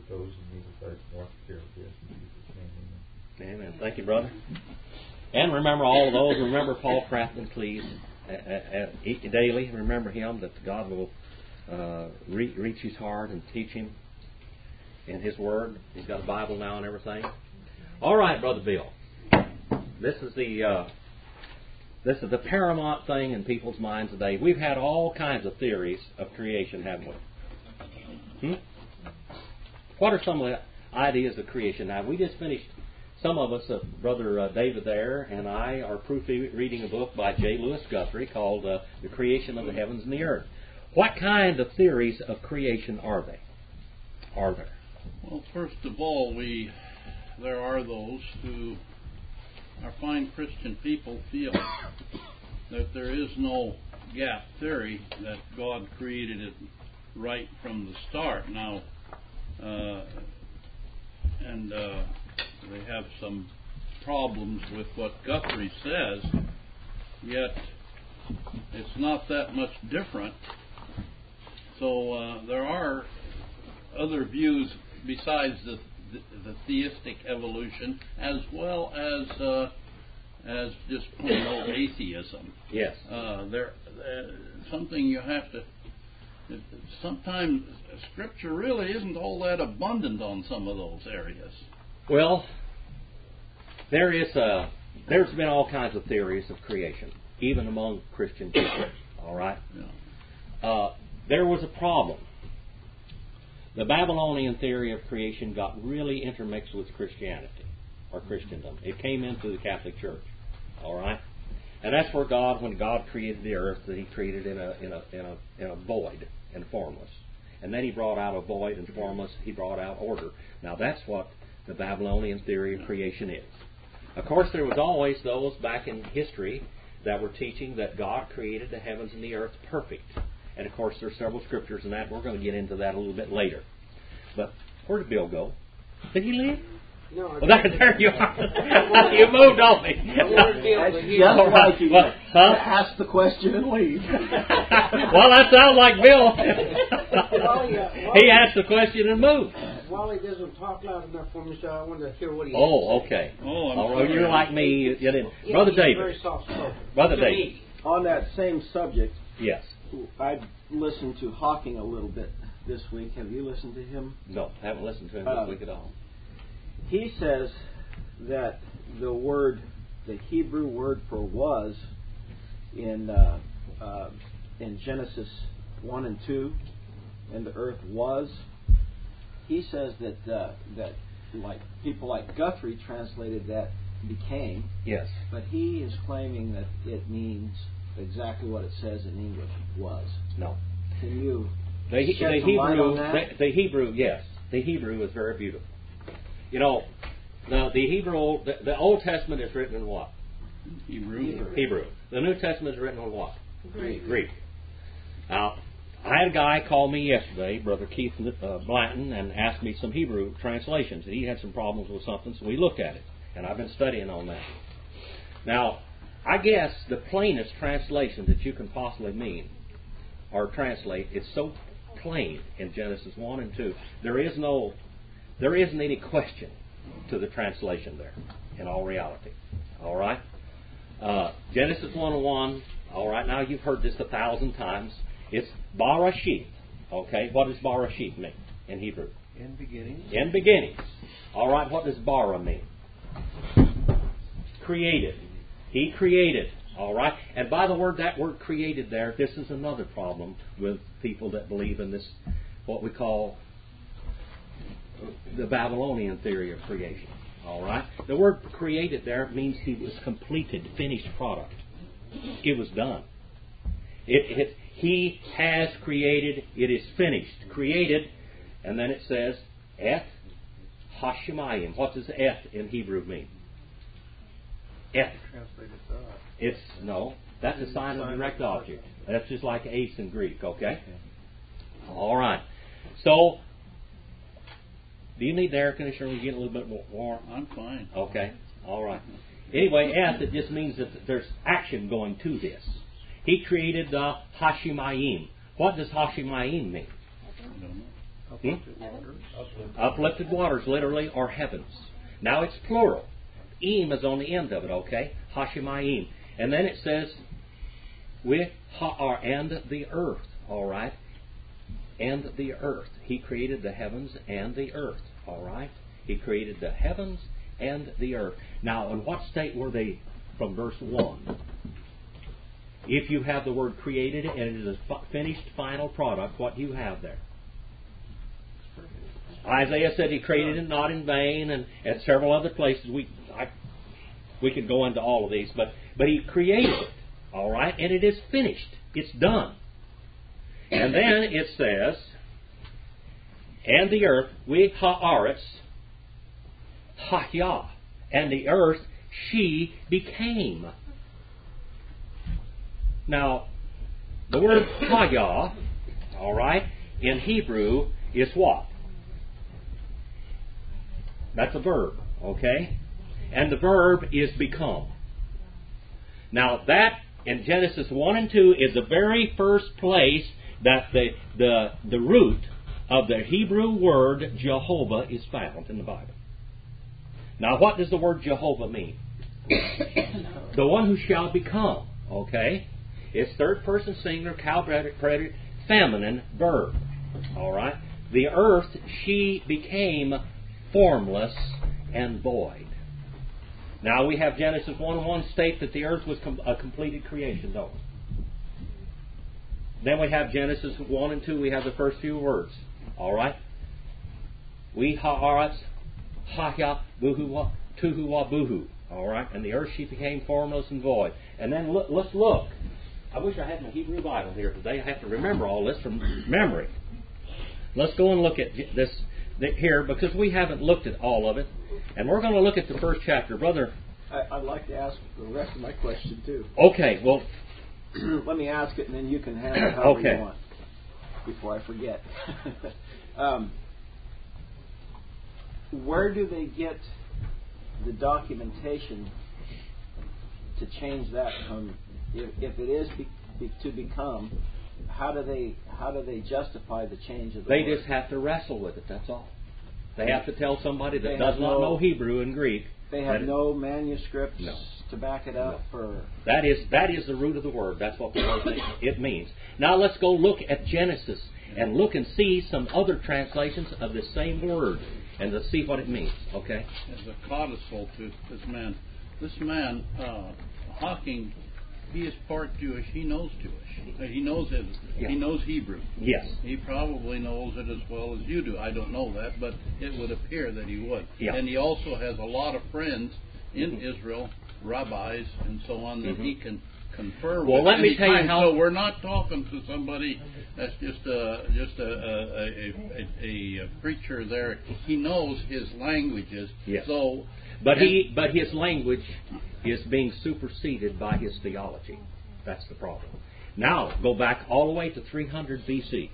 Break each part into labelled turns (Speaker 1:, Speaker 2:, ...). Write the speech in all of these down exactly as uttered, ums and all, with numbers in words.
Speaker 1: with those in need of more care of this. In Jesus' name, amen.
Speaker 2: Amen. Thank you, brother. And remember all of those. Remember Paul Crafton, please, uh, uh, daily. Remember him, that God will uh, re- reach his heart and teach him in His Word. He's got a Bible now and everything. All right, Brother Bill. This is the uh, this is the paramount thing in people's minds today. We've had all kinds of theories of creation, haven't we? Hmm? What are some of the ideas of creation? Now, we just finished. Some of us, uh, Brother uh, David there and I, are proofreading a book by J. Lewis Guthrie called uh, The Creation of the Heavens and the Earth. What kind of theories of creation are they? Are there?
Speaker 3: Well, first of all, we there are those who are fine Christian people feel that there is no gap theory, that God created it right from the start. Now, uh, and uh, they have some problems with what Guthrie says, yet it's not that much different. So uh, there are other views besides the, the, the theistic evolution, as well as uh, as just plain old atheism.
Speaker 2: Yes.
Speaker 3: Uh, there, uh, something you have to. Sometimes Scripture really isn't all that abundant on some of those areas.
Speaker 2: Well, there is a, there's been all kinds of theories of creation, even among Christian people. All right.
Speaker 3: Yeah.
Speaker 2: Uh, there was a problem. The Babylonian theory of creation got really intermixed with Christianity, or Christendom. It came into the Catholic Church. All right. And that's where God, when God created the earth, that He created in a in a in a in a void and formless. And then He brought out a void and formless. He brought out order. Now that's what the Babylonian theory of creation is. Of course, there was always those back in history that were teaching that God created the heavens and the earth perfect. And of course, there are several scriptures in that. We're going to get into that a little bit later. But where did Bill go? Did he leave?
Speaker 4: No,
Speaker 2: well, there, there you are. You moved on me.
Speaker 5: That's just like you
Speaker 2: well, huh?
Speaker 5: ask the question and leave.
Speaker 2: Well, that sounds like Bill.
Speaker 4: Well, yeah, well,
Speaker 2: he asked the question and moved.
Speaker 4: Wally doesn't talk loud enough for me, so I wanted to hear what he had
Speaker 2: Oh,
Speaker 4: to say.
Speaker 2: okay.
Speaker 3: Oh, I'm
Speaker 2: All right,
Speaker 3: sorry.
Speaker 2: you're like me. You, you didn't.
Speaker 4: Yeah,
Speaker 2: Brother
Speaker 4: he's
Speaker 2: David.
Speaker 4: very soft-spoken.
Speaker 2: Brother
Speaker 4: To
Speaker 2: David.
Speaker 4: me.
Speaker 5: On that same subject,
Speaker 2: Yes.
Speaker 5: I listened to Hawking a little bit this week. Have you listened to him?
Speaker 2: No, I haven't listened to him
Speaker 5: Uh,
Speaker 2: this week at all.
Speaker 5: He says that the word, the Hebrew word for was, in uh, uh, in Genesis one and two, and the earth was. He says that uh, that like people like Guthrie translated that became.
Speaker 2: Yes.
Speaker 5: But he is claiming that it means exactly what it says in English, was.
Speaker 2: No.
Speaker 5: Can you
Speaker 2: The, the
Speaker 5: shed some light
Speaker 2: Hebrew,
Speaker 5: on that?
Speaker 2: the, the Hebrew, yes, the Hebrew is very beautiful. You know, the the Hebrew, the, the Old Testament is written in what?
Speaker 3: Hebrew.
Speaker 5: Hebrew.
Speaker 2: Hebrew. The New Testament is written in what?
Speaker 4: Greek.
Speaker 2: Greek. Now, I had a guy call me yesterday, Brother Keith uh, Blanton, and asked me some Hebrew translations. He had some problems with something, so we looked at it, and I've been studying on that. Now, I guess the plainest translation that you can possibly mean or translate is so plain in Genesis one and two. There is no, there isn't any question to the translation there, in all reality. All right? Uh, Genesis one and one, all right, now you've heard this a thousand times. It's Barashit. Okay, what does Barashit mean in Hebrew?
Speaker 1: In beginning.
Speaker 2: In beginnings. All right, what does bara mean? Created. He created. All right, and by the word, that word created there, this is another problem with people that believe in this, what we call the Babylonian theory of creation. All right, the word created there means he was completed, finished product. It was done. It, it he has created. It is finished, created, and then it says et hashemayim. What does et in Hebrew mean? Et.
Speaker 1: Translated God.
Speaker 2: It's no. That's a sign of direct object. That's just like ace in Greek. Okay. All right. So, do you need the air conditioner? We get a little bit more warm.
Speaker 3: I'm fine.
Speaker 2: Okay. All right. Anyway, S, it just means that there's action going to this. He created the Hashemayim. What does Hashemayim mean?
Speaker 3: I don't know.
Speaker 2: Hmm? Uplifted waters, literally, or heavens. Now it's plural. Im is on the end of it, okay? Hashemayim. And then it says, with ha'ar, and the earth, all right? And the earth. He created the heavens and the earth, all right? He created the heavens and the earth. Now, in what state were they from verse one? If you have the word created and it is a finished final product, what do you have there? Isaiah said he created it not in vain, and at several other places. We I, we could go into all of these, but, but he created it, all right? And it is finished. It's done. And then it says, and the earth, we ha'aretz, ha'yah, and the earth, she became. Now, the word ha'yah, all right, in Hebrew is what? That's a verb, okay? And the verb is become. Now, that in Genesis one and two is the very first place that the, the, the root of the Hebrew word Jehovah is found in the Bible. Now, what does the word Jehovah mean? The one who shall become, okay? It's third person singular, calculated, feminine verb. All right? The earth, she became formless and void. Now we have Genesis one and one state that the earth was com- a completed creation, don't we? Then we have Genesis one and two, we have the first few words. All right? We ha'aretz, ha'ya, buhu, tuhu wa buhu. All right? And the earth, she became formless and void. And then look, let's look. I wish I had my Hebrew Bible here today. I have to remember all this from memory. Let's go and look at this here, because we haven't looked at all of it. And we're going to look at the first chapter. Brother?
Speaker 5: I, I'd like to ask the rest of my question, too.
Speaker 2: Okay, well...
Speaker 5: Let me ask it, and then you can handle it however
Speaker 2: okay.
Speaker 5: you want, before I forget. um, where do they get the documentation to change that from, if, if it is be, be, to become, how do they how do they justify the change of the
Speaker 2: They
Speaker 5: word?
Speaker 2: just have to wrestle with it, that's all. They have to tell somebody that
Speaker 5: They
Speaker 2: does
Speaker 5: have
Speaker 2: not
Speaker 5: no-
Speaker 2: know Hebrew and Greek.
Speaker 5: They have
Speaker 2: that
Speaker 5: no manuscripts
Speaker 2: No.
Speaker 5: to back it up? Or
Speaker 2: That is that is the root of the word. That's what the word it means. Now let's go look at Genesis and look and see some other translations of the same word and let's see what it means. Okay?
Speaker 3: As a codicil to this man, this man uh, Hawking, he is part Jewish. He knows Jewish. Uh, He knows it.
Speaker 2: Yeah.
Speaker 3: He knows Hebrew.
Speaker 2: Yes.
Speaker 3: He probably knows it as well as you do. I don't know that, but it would appear that he would.
Speaker 2: Yeah.
Speaker 3: And he also has a lot of friends in
Speaker 2: Mm-hmm.
Speaker 3: Israel, rabbis and so on, that
Speaker 2: Mm-hmm.
Speaker 3: he can confer with.
Speaker 2: Well, let me tell you
Speaker 3: anytime.
Speaker 2: how-
Speaker 3: So we're not talking to somebody that's just a just a a, a, a, a preacher there. He knows his languages.
Speaker 2: Yes.
Speaker 3: So,
Speaker 2: But he but his language is being superseded by his theology. That's the problem. Now, go back all the way to three hundred B C.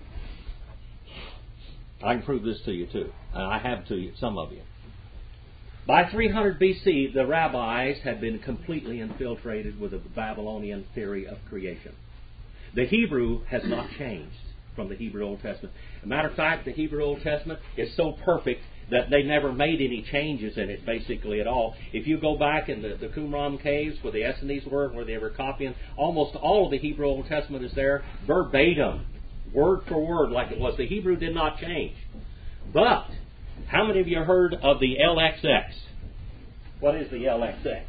Speaker 2: I can prove this to you too. I have to you, some of you. By three hundred B C, the rabbis had been completely infiltrated with the Babylonian theory of creation. The Hebrew has not changed from the Hebrew Old Testament. As a matter of fact, the Hebrew Old Testament is so perfect that they never made any changes in it basically at all. If you go back in the, the Qumran caves where the Essenes were, where they were copying, almost all of the Hebrew Old Testament is there verbatim, word for word like it was. The Hebrew did not change. But, how many of you heard of the L X X? What is the L X X?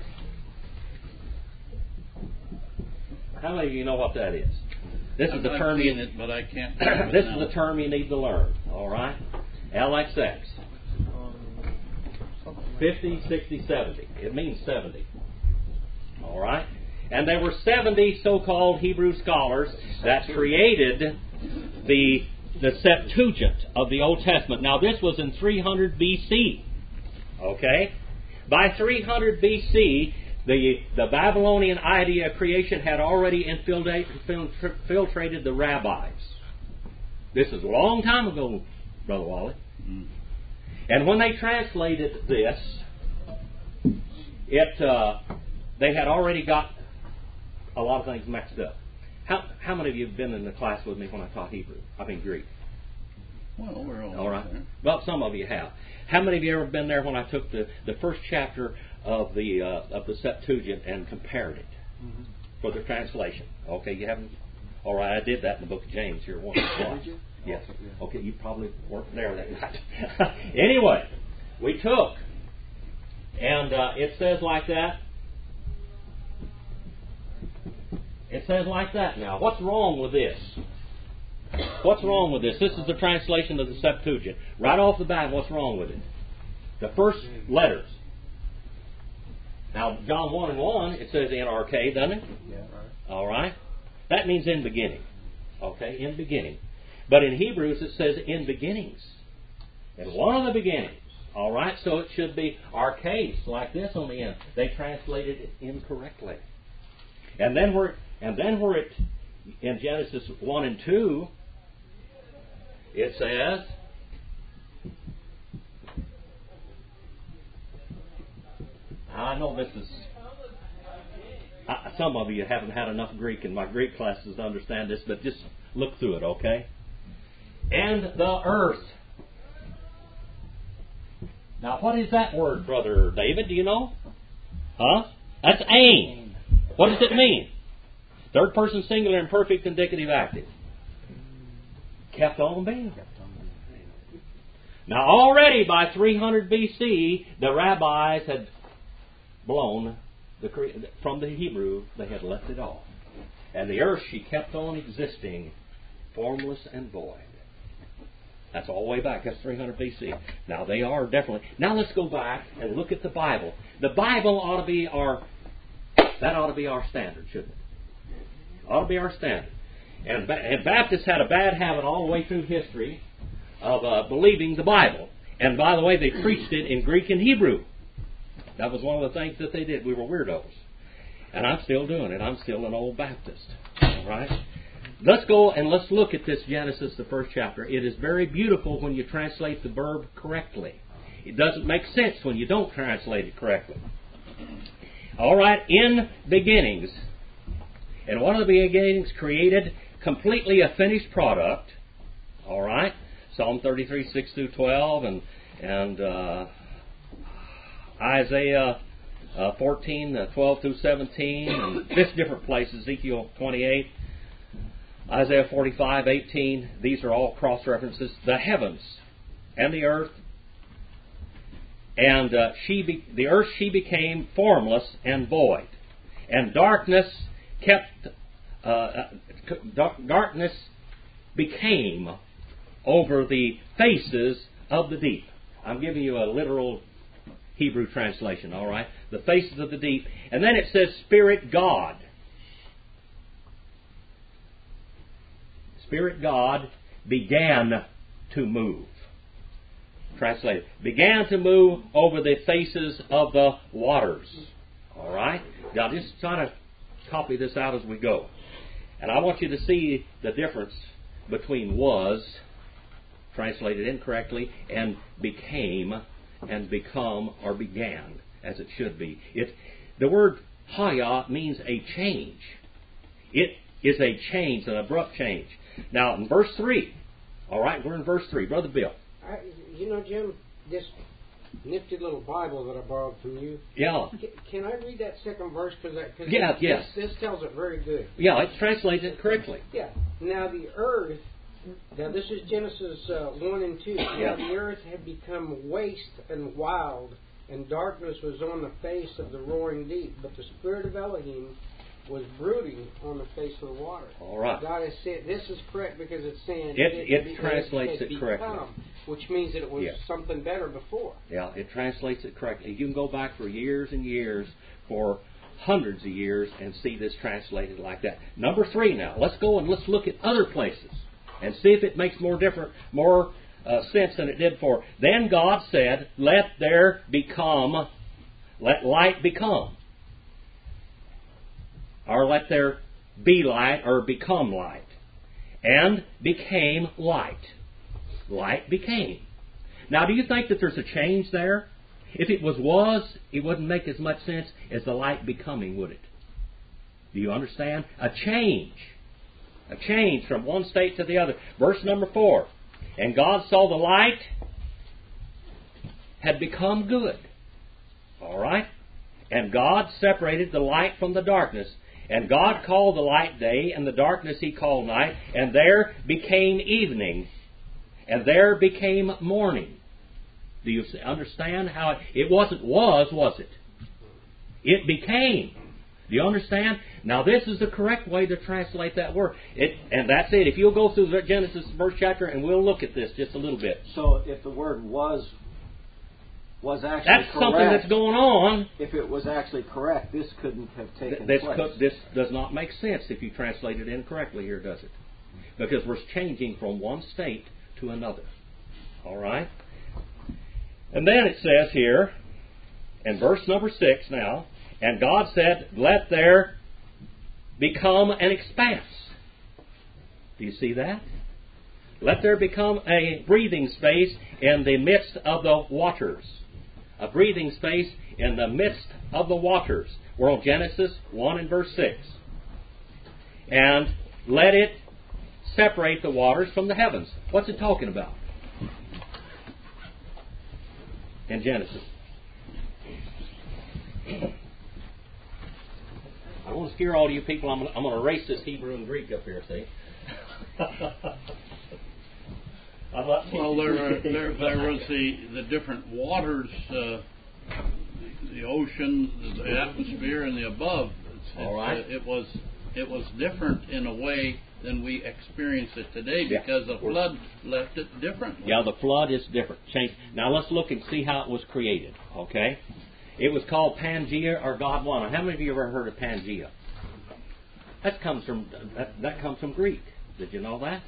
Speaker 2: How many of you know what that is? This is
Speaker 3: I've,
Speaker 2: the
Speaker 3: I've
Speaker 2: term you,
Speaker 3: seen it, but I can't.
Speaker 2: this is the term you need to learn. All right, L X X. fifty, sixty, seventy. It means seventy. All right, and there were seventy so-called Hebrew scholars that created the the Septuagint of the Old Testament. Now, this was in three hundred B C. Okay, by three hundred B C. The, the Babylonian idea of creation had already infiltrated, infiltrated the rabbis. This is a long time ago, Brother Wally.
Speaker 3: Mm.
Speaker 2: And when they translated this, it uh, they had already got a lot of things mixed up. How how many of you have been in the class with me when I taught Hebrew? I mean Greek.
Speaker 3: Well, we're all,
Speaker 2: All right.
Speaker 3: there.
Speaker 2: Well, some of you have. How many of you ever been there when I took the, the first chapter of the uh, of the Septuagint and compared it
Speaker 5: Mm-hmm.
Speaker 2: for the translation? Okay, you haven't. All right, I did that in the book of James here once.
Speaker 5: Did you?
Speaker 2: Yes.
Speaker 5: Okay, yeah.
Speaker 2: Okay, you probably weren't there that night. Anyway, we took, and uh, it says like that. It says like that now. What's wrong with this? What's wrong with this? This is the translation of the Septuagint. Right off the bat, what's wrong with it? The first letters. Now, John one and one, it says N R K, doesn't it?
Speaker 5: Yeah. Right.
Speaker 2: All right? That means in beginning. Okay, in beginning. But in Hebrews, it says in beginnings. In one of the beginnings. All right? So it should be arcades, like this on the end. They translated it incorrectly. And then where, and then where it, in Genesis one and two, it says, I know this is, uh, some of you haven't had enough Greek in my Greek classes to understand this, but just look through it, okay? And the earth. Now, what is that word, Brother David? Do you know? Huh? That's aim. What does it mean? Third person singular imperfect indicative active. Kept on being. Now, already by three hundred B C, the rabbis had blown the from the Hebrew, they had left it off. And the earth, she kept on existing, formless and void. That's all the way back. That's three hundred B C. Now, they are definitely. Now, let's go back and look at the Bible. The Bible ought to be our, that ought to be our standard, shouldn't it? Ought to be our standard. And, and Baptists had a bad habit all the way through history of uh, believing the Bible. And by the way, they preached it in Greek and Hebrew. That was one of the things that they did. We were weirdos. And I'm still doing it. I'm still an old Baptist. All right? Let's go and let's look at this Genesis, the first chapter. It is very beautiful when you translate the verb correctly. It doesn't make sense when you don't translate it correctly. All right, in beginnings. And one of the beginnings created completely a finished product. All right? Psalm thirty-three, six through twelve, and, and uh, Isaiah uh, fourteen, uh, twelve through seventeen, and this different places, Ezekiel twenty-eight, Isaiah forty-five, eighteen. These are all cross-references. The heavens and the earth. And uh, she be, the earth, she became formless and void. And darkness kept, uh, darkness became over the faces of the deep. I'm giving you a literal Hebrew translation, all right? The faces of the deep. And then it says, Spirit God. Spirit God began to move. Translated. Began to move over the faces of the waters. All right? Now, just try to copy this out as we go. And I want you to see the difference between was, translated incorrectly, and became, and become, or began, as it should be. It, the word haya means a change. It is a change, an abrupt change. Now, in verse three, all right, we're in verse three. Brother Bill.
Speaker 4: I, you know, Jim, this nifty little Bible that I borrowed from you.
Speaker 2: Yeah.
Speaker 4: Can, can I read that second verse? Cause that, cause
Speaker 2: Yeah,
Speaker 4: this,
Speaker 2: yes.
Speaker 4: This, this tells it very good.
Speaker 2: Yeah, it translates it correctly.
Speaker 4: Yeah. Now the earth, now this is Genesis uh, one and two.
Speaker 2: Yeah.
Speaker 4: Now the earth had become waste and wild, and darkness was on the face of the roaring deep. But the Spirit of Elohim was brooding on the face of the water.
Speaker 2: All right.
Speaker 4: God has said, this is correct because it's saying...
Speaker 2: It, it,
Speaker 4: it
Speaker 2: translates
Speaker 4: it,
Speaker 2: it correctly.
Speaker 4: Become, which means that it was
Speaker 2: Yes.
Speaker 4: something better before.
Speaker 2: Yeah, it translates it correctly. You can go back for years and years, for hundreds of years, and see this translated like that. Number three now. Let's go and let's look at other places and see if it makes more different, more uh, sense than it did before. Then God said, let there become, let light become. Or let there be light, or become light. And became light. Light became. Now, do you think that there's a change there? If it was was, it wouldn't make as much sense as the light becoming, would it? Do you understand? A change. A change from one state to the other. Verse number four. And God saw the light had become good. All right? And God separated the light from the darkness. And God called the light day, and the darkness He called night. And there became evening, and there became morning. Do you understand how it, it wasn't was, was it? It became. Do you understand? Now this is the correct way to translate that word. It, and that's it. If you'll go through the Genesis first chapter, and we'll look at this just a little bit.
Speaker 5: So if the word was was actually
Speaker 2: that's
Speaker 5: correct,
Speaker 2: something that's going on.
Speaker 5: If it was actually correct, this couldn't have taken
Speaker 2: This,
Speaker 5: place.
Speaker 2: could, this does not make sense if you translate it incorrectly here, does it? Because we're changing from one state to another. All right? And then it says here, in verse number six now, and God said, let there become an expanse. Do you see that? Let there become a breathing space in the midst of the waters. A breathing space in the midst of the waters. We're on Genesis one and verse six. And let it separate the waters from the heavens. What's it talking about? In Genesis. I want to scare all you people. I'm, I'm going to erase this Hebrew and Greek up here, see?
Speaker 3: Well, there, are, there, there was the, the different waters, uh, the, the ocean, the atmosphere, and the above. It's,
Speaker 2: All right.
Speaker 3: It, it was it was different in a way than we experience it today
Speaker 2: Yeah.
Speaker 3: because the flood left it differently.
Speaker 2: Yeah, the flood is different. Change. Now let's look and see how it was created. Okay, it was called Pangea or Godwana. How many of you ever heard of Pangea? That comes from that, that comes from Greek. Did you know that?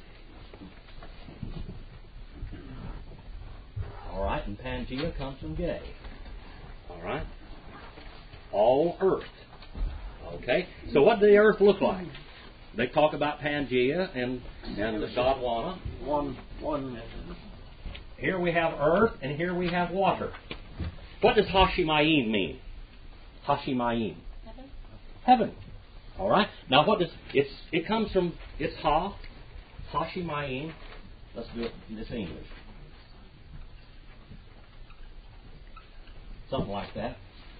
Speaker 2: All right, and Pangea comes from gay. All right, all earth. Okay, so what did the earth look like? They talk about Pangea and and the Godwana.
Speaker 5: One, one.
Speaker 2: Here we have earth, and here we have water. What does Hashemayim mean? Hashemayim.
Speaker 6: Heaven.
Speaker 2: Heaven. All right. Now, what does it's? It comes from it's Ha, Hashemayim. Let's do it in this English. Something like that.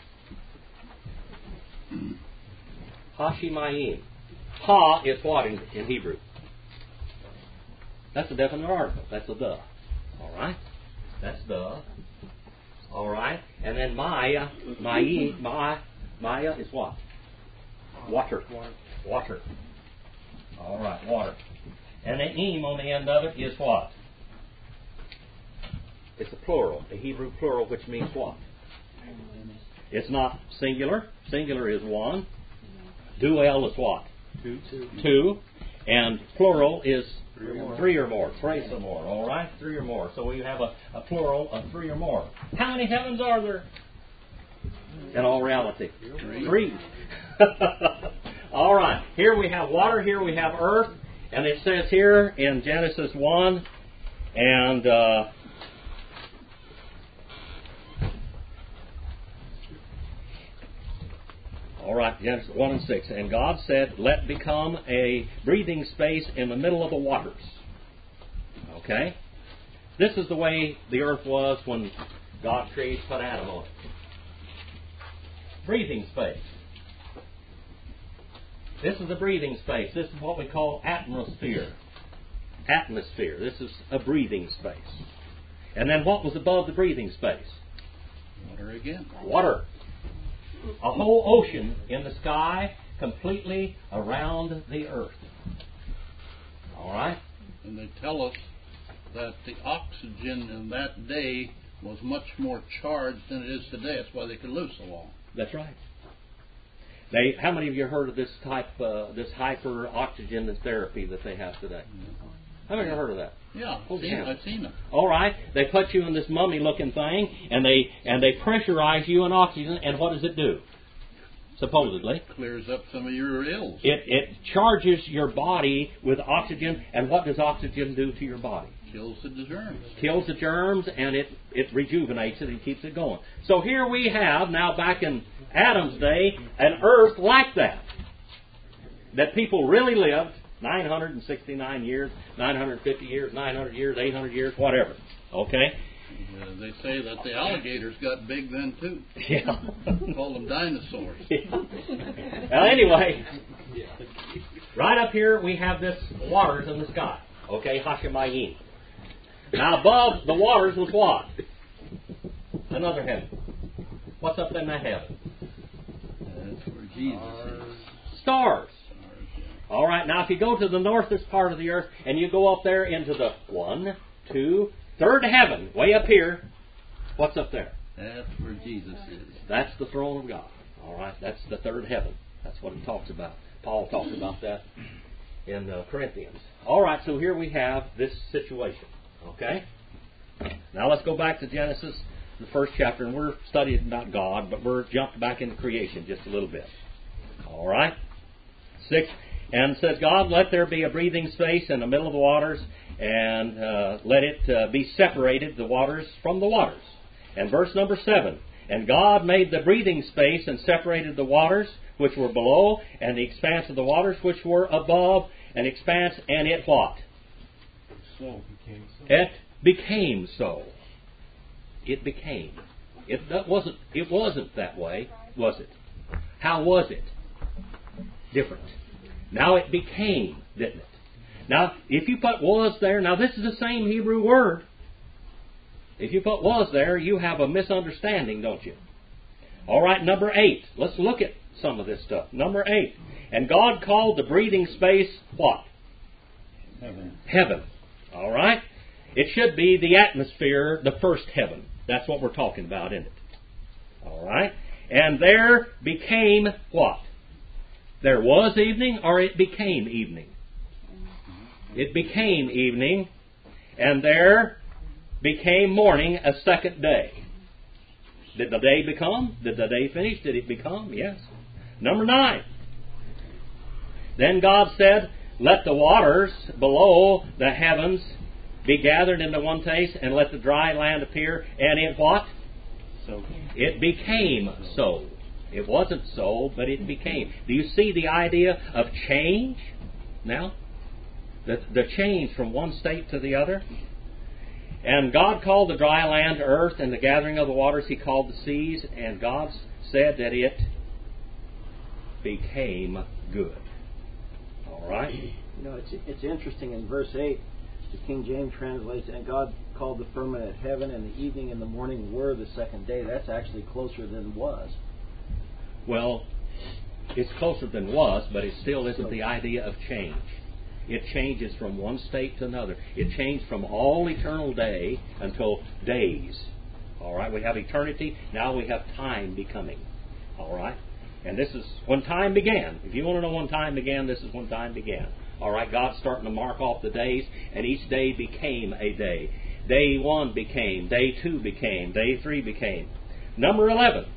Speaker 2: Hashemayim. Ha is what in, in Hebrew? That's a definite article. That's a the. All right. That's the. All right. And then Maya, Maya, Maya, Maya is what? Water. Water. All right. Water. And the im on the end of it is what? It's a plural, a Hebrew plural, which means what? It's not singular. Singular is one. Duel is what?
Speaker 5: Two. Two.
Speaker 2: Two. And plural is
Speaker 5: Three or more.
Speaker 2: Three or more. Three or more. All right? Three or more. So we have a, a plural of three or more. How many heavens are there? In all reality?
Speaker 3: Three.
Speaker 2: Three. All right. Here we have water. Here we have earth. And it says here in Genesis one and... Uh, All right, Genesis one and six. And God said, let become a breathing space in the middle of the waters. Okay? This is the way the earth was when God created, put Adam on it. Breathing space. This is a breathing space. This is what we call atmosphere. Atmosphere. This is a breathing space. And then what was above the breathing space?
Speaker 3: Water again.
Speaker 2: Water. A whole ocean in the sky completely around the earth. All right?
Speaker 3: And they tell us that the oxygen in that day was much more charged than it is today. That's why they could live so long.
Speaker 2: That's right. They, how many of you heard of this type, uh, this hyper oxygen therapy that they have today? How many of you heard of that?
Speaker 3: Yeah,
Speaker 2: Oh,
Speaker 3: I've seen,
Speaker 2: yeah.
Speaker 3: I've seen them.
Speaker 2: All right, they put you in this mummy-looking thing, and they and they pressurize you in oxygen, and what does it do? Supposedly,
Speaker 3: Clears up some of your ills.
Speaker 2: it it charges your body with oxygen, and what does oxygen do to your body?
Speaker 3: Kills the germs.
Speaker 2: Kills the germs, and it it rejuvenates it and keeps it going. So here we have now, back in Adam's day, an earth like that that people really lived nine hundred sixty-nine years, nine hundred fifty years, nine hundred years, eight hundred years, whatever. Okay?
Speaker 3: Uh, they say that the alligators got big then too.
Speaker 2: Yeah.
Speaker 3: Call them dinosaurs.
Speaker 2: Yeah. Well, anyway, right up here we have this waters in the sky. Okay, Hashemayim. Now above the waters was what? Another heaven. What's up in that heaven?
Speaker 3: That's where Jesus is.
Speaker 2: Stars.
Speaker 3: Stars, yeah.
Speaker 2: All right, now if you go to the northest part of the earth and you go up there into the one, two, third heaven, way up here, what's up there?
Speaker 3: That's where Jesus is.
Speaker 2: That's the throne of God. All right, that's the third heaven. That's what it talks about. Paul talks about that in uh, Corinthians. All right, so here we have this situation. Okay? Now let's go back to Genesis, the first chapter, and we're studying about God, but we're jumped back into creation just a little bit. All right? Six, and it says, God, let there be a breathing space in the middle of the waters, and uh, let it uh, be separated, the waters from the waters. And verse number seven, and God made the breathing space and separated the waters which were below, and the expanse of the waters which were above, an expanse, and it what?
Speaker 3: So
Speaker 2: It became so. It became. It that wasn't. It wasn't that way, was it? How was it? Different. Now it became, didn't it? Now, if you put was there, now this is the same Hebrew word. If you put was there, you have a misunderstanding, don't you? All right, number eight. Let's look at some of this stuff. Number eight. And God called the breathing space what?
Speaker 3: heaven.
Speaker 2: Heaven. All right? It should be the atmosphere, the first heaven. That's what we're talking about, isn't it? All right? And there became what? There was evening, or it became evening? It became evening, and there became morning a second day. Did the day become? Did the day finish? Did it become? Yes. Number nine. Then God said, let the waters below the heavens be gathered into one place, and let the dry land appear. And it what?
Speaker 3: So
Speaker 2: It became so. It wasn't so, but it became. Do you see the idea of change now? The, the change from one state to the other? And God called the dry land earth, and the gathering of the waters He called the seas, and God said that it became good. All right?
Speaker 5: You know, it's it's interesting in verse eight, the King James translates, and God called the firmament heaven, and the evening and the morning were the second day. That's actually closer than was.
Speaker 2: Well, it's closer than was, but it still isn't the idea of change. It changes from one state to another. It changed from all eternal day until days. All right, we have eternity. Now we have time becoming. All right, and this is when time began. If you want to know when time began, this is when time began. All right, God's starting to mark off the days, and each day became a day. Day one became. Day two became. Day three became. Number eleven.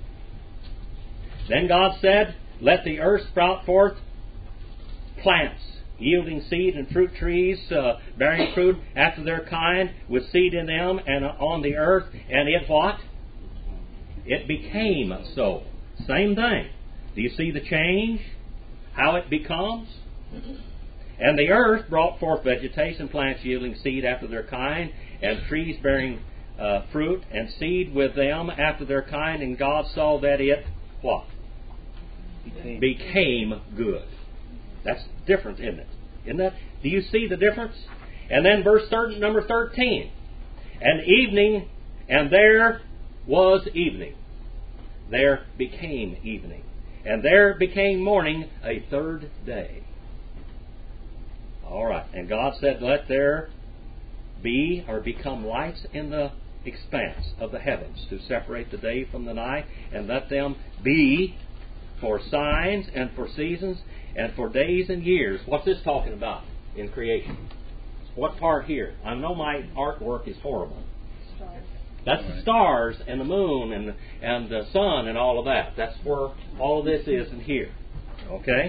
Speaker 2: Then God said, let the earth sprout forth plants, yielding seed, and fruit trees, uh, bearing fruit after their kind, with seed in them, and on the earth. And it what? It became so. Same thing. Do you see the change? How it becomes? And the earth brought forth vegetation, plants yielding seed after their kind, and trees bearing uh, fruit, and seed with them after their kind. And God saw that it, what?
Speaker 5: Became,
Speaker 2: Became good. That's different, isn't it? Isn't that? Do you see the difference? And then verse thirty, number thirteen. And evening, and there was evening. There became evening. And there became morning a third day. All right. And God said, let there be or become lights in the expanse of the heavens to separate the day from the night, and let them be for signs and for seasons and for days and years. What's this talking about in creation? What part here? I know my artwork is horrible.
Speaker 6: Stars.
Speaker 2: That's the stars and the moon and and the sun and all of that. That's where all of this is in here. Okay?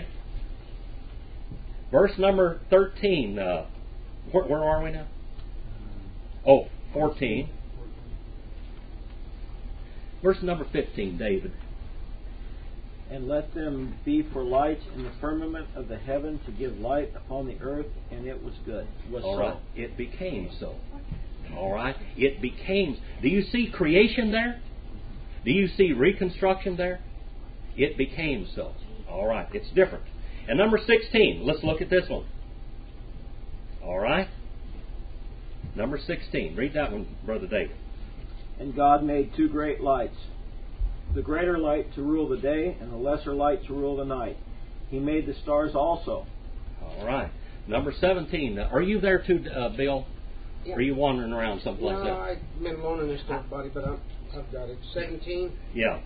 Speaker 2: Verse number thirteen. Uh, where, where are we now? Oh, fourteen. Verse number fifteen, David.
Speaker 5: And let them be for lights in the firmament of the heaven to give light upon the earth, and it was good. It was
Speaker 2: All
Speaker 5: so.
Speaker 2: right. It became so. All right. It became. Do you see creation there? Do you see reconstruction there? It became so. All right. It's different. And number sixteen. Let's look at this one. All right. Number sixteen. Read that one, Brother David.
Speaker 5: And God made two great lights, the greater light to rule the day, and the lesser light to rule the night. He made the stars also.
Speaker 2: All right. Number seventeen. Are you there too, uh, Bill?
Speaker 4: Yeah.
Speaker 2: Or are you wandering around
Speaker 4: No,
Speaker 2: someplace else?
Speaker 4: I've been loaning this to everybody, but I'm, I've got it. seventeen.
Speaker 2: Yeah.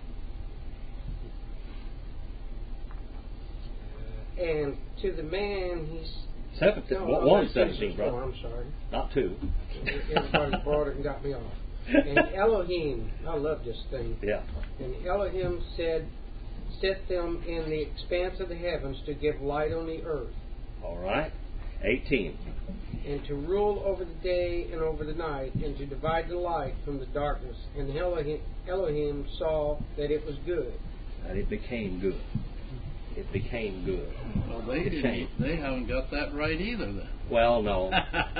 Speaker 4: And to the man, he's.
Speaker 2: Seventeen.
Speaker 4: No,
Speaker 2: One,
Speaker 4: no,
Speaker 2: one
Speaker 4: that's
Speaker 2: seventeen,
Speaker 4: Jesus.
Speaker 2: brother.
Speaker 4: Oh, I'm sorry.
Speaker 2: Not two.
Speaker 4: Everybody brought it and got me off. And Elohim, I love this thing.
Speaker 2: Yeah.
Speaker 4: And Elohim said, set them in the expanse of the heavens to give light on the earth,
Speaker 2: All right. eighteen.
Speaker 4: and to rule over the day and over the night, and to divide the light from the darkness. And Elohim, Elohim saw that it was good.
Speaker 2: And it became good. It became good.
Speaker 3: Well, they
Speaker 2: It
Speaker 3: didn't,
Speaker 2: changed.
Speaker 3: they haven't got that right either then.
Speaker 2: Well, no.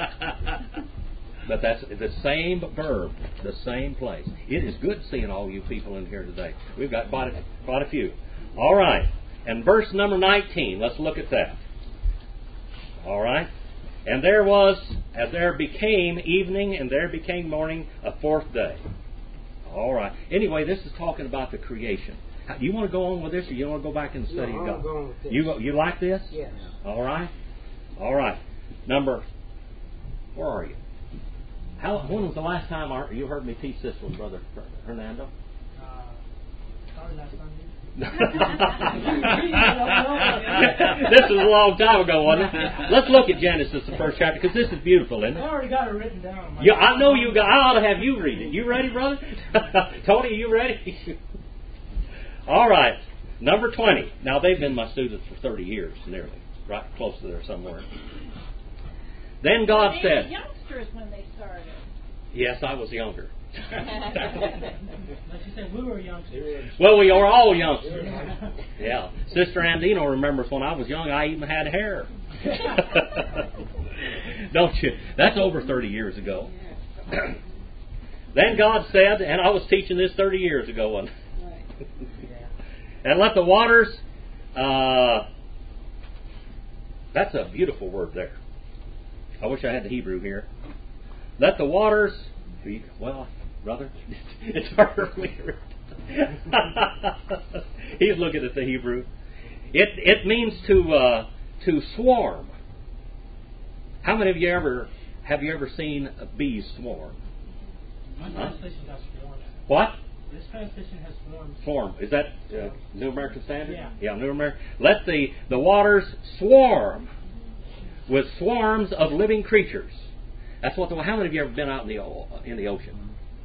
Speaker 2: But that's the same verb, the same place. It is good seeing all you people in here today. We've got quite a, quite a few. All right. And verse number nineteen, let's look at that. All right. And there was, as there became evening, and there became morning, a fourth day. All right. Anyway, this is talking about the creation. You want to go on with this, or you want to go back and study
Speaker 4: No,
Speaker 2: God?
Speaker 4: I'm going with this.
Speaker 2: You go, you like this?
Speaker 4: Yes.
Speaker 2: All right. All right. Number. Where are you? How? When was the last time our, you heard me teach this one, Brother Hernando?
Speaker 6: Uh, probably last Sunday.
Speaker 2: This was a long time ago, wasn't it? Let's look at Genesis, the first chapter, because this is beautiful, isn't
Speaker 6: I
Speaker 2: it?
Speaker 6: already got it written down.
Speaker 2: Yeah, I know you got. I ought to have you read it. You ready, brother? Tony, you ready? All right. Number twenty. Now, they've been my students for thirty years, nearly. Right close to there somewhere. Then God
Speaker 7: They were
Speaker 2: said,
Speaker 7: youngsters when they started.
Speaker 2: yes, I was younger.
Speaker 6: Like you said, we were youngsters.
Speaker 2: Well, we are all youngsters. Yeah. Sister Andino remembers when I was young, I even had hair. Don't you? That's over thirty years ago. Then God said, and I was teaching this thirty years ago, wasn't I? And let the waters, uh, that's a beautiful word there. I wish I had the Hebrew here. Let the waters, be, well, brother, it's hard for me to read. He's looking at the Hebrew. It it means to uh, to swarm. How many of you ever have you ever seen a bee swarm?
Speaker 6: My
Speaker 2: Huh?
Speaker 6: translation has swarmed.
Speaker 2: What?
Speaker 6: This translation has swarmed.
Speaker 2: Swarm. Is that uh, New American Standard?
Speaker 6: Yeah.
Speaker 2: Yeah, New American. Let the, the waters swarm with swarms of living creatures. That's what the. How many of you ever been out in the o- in the ocean?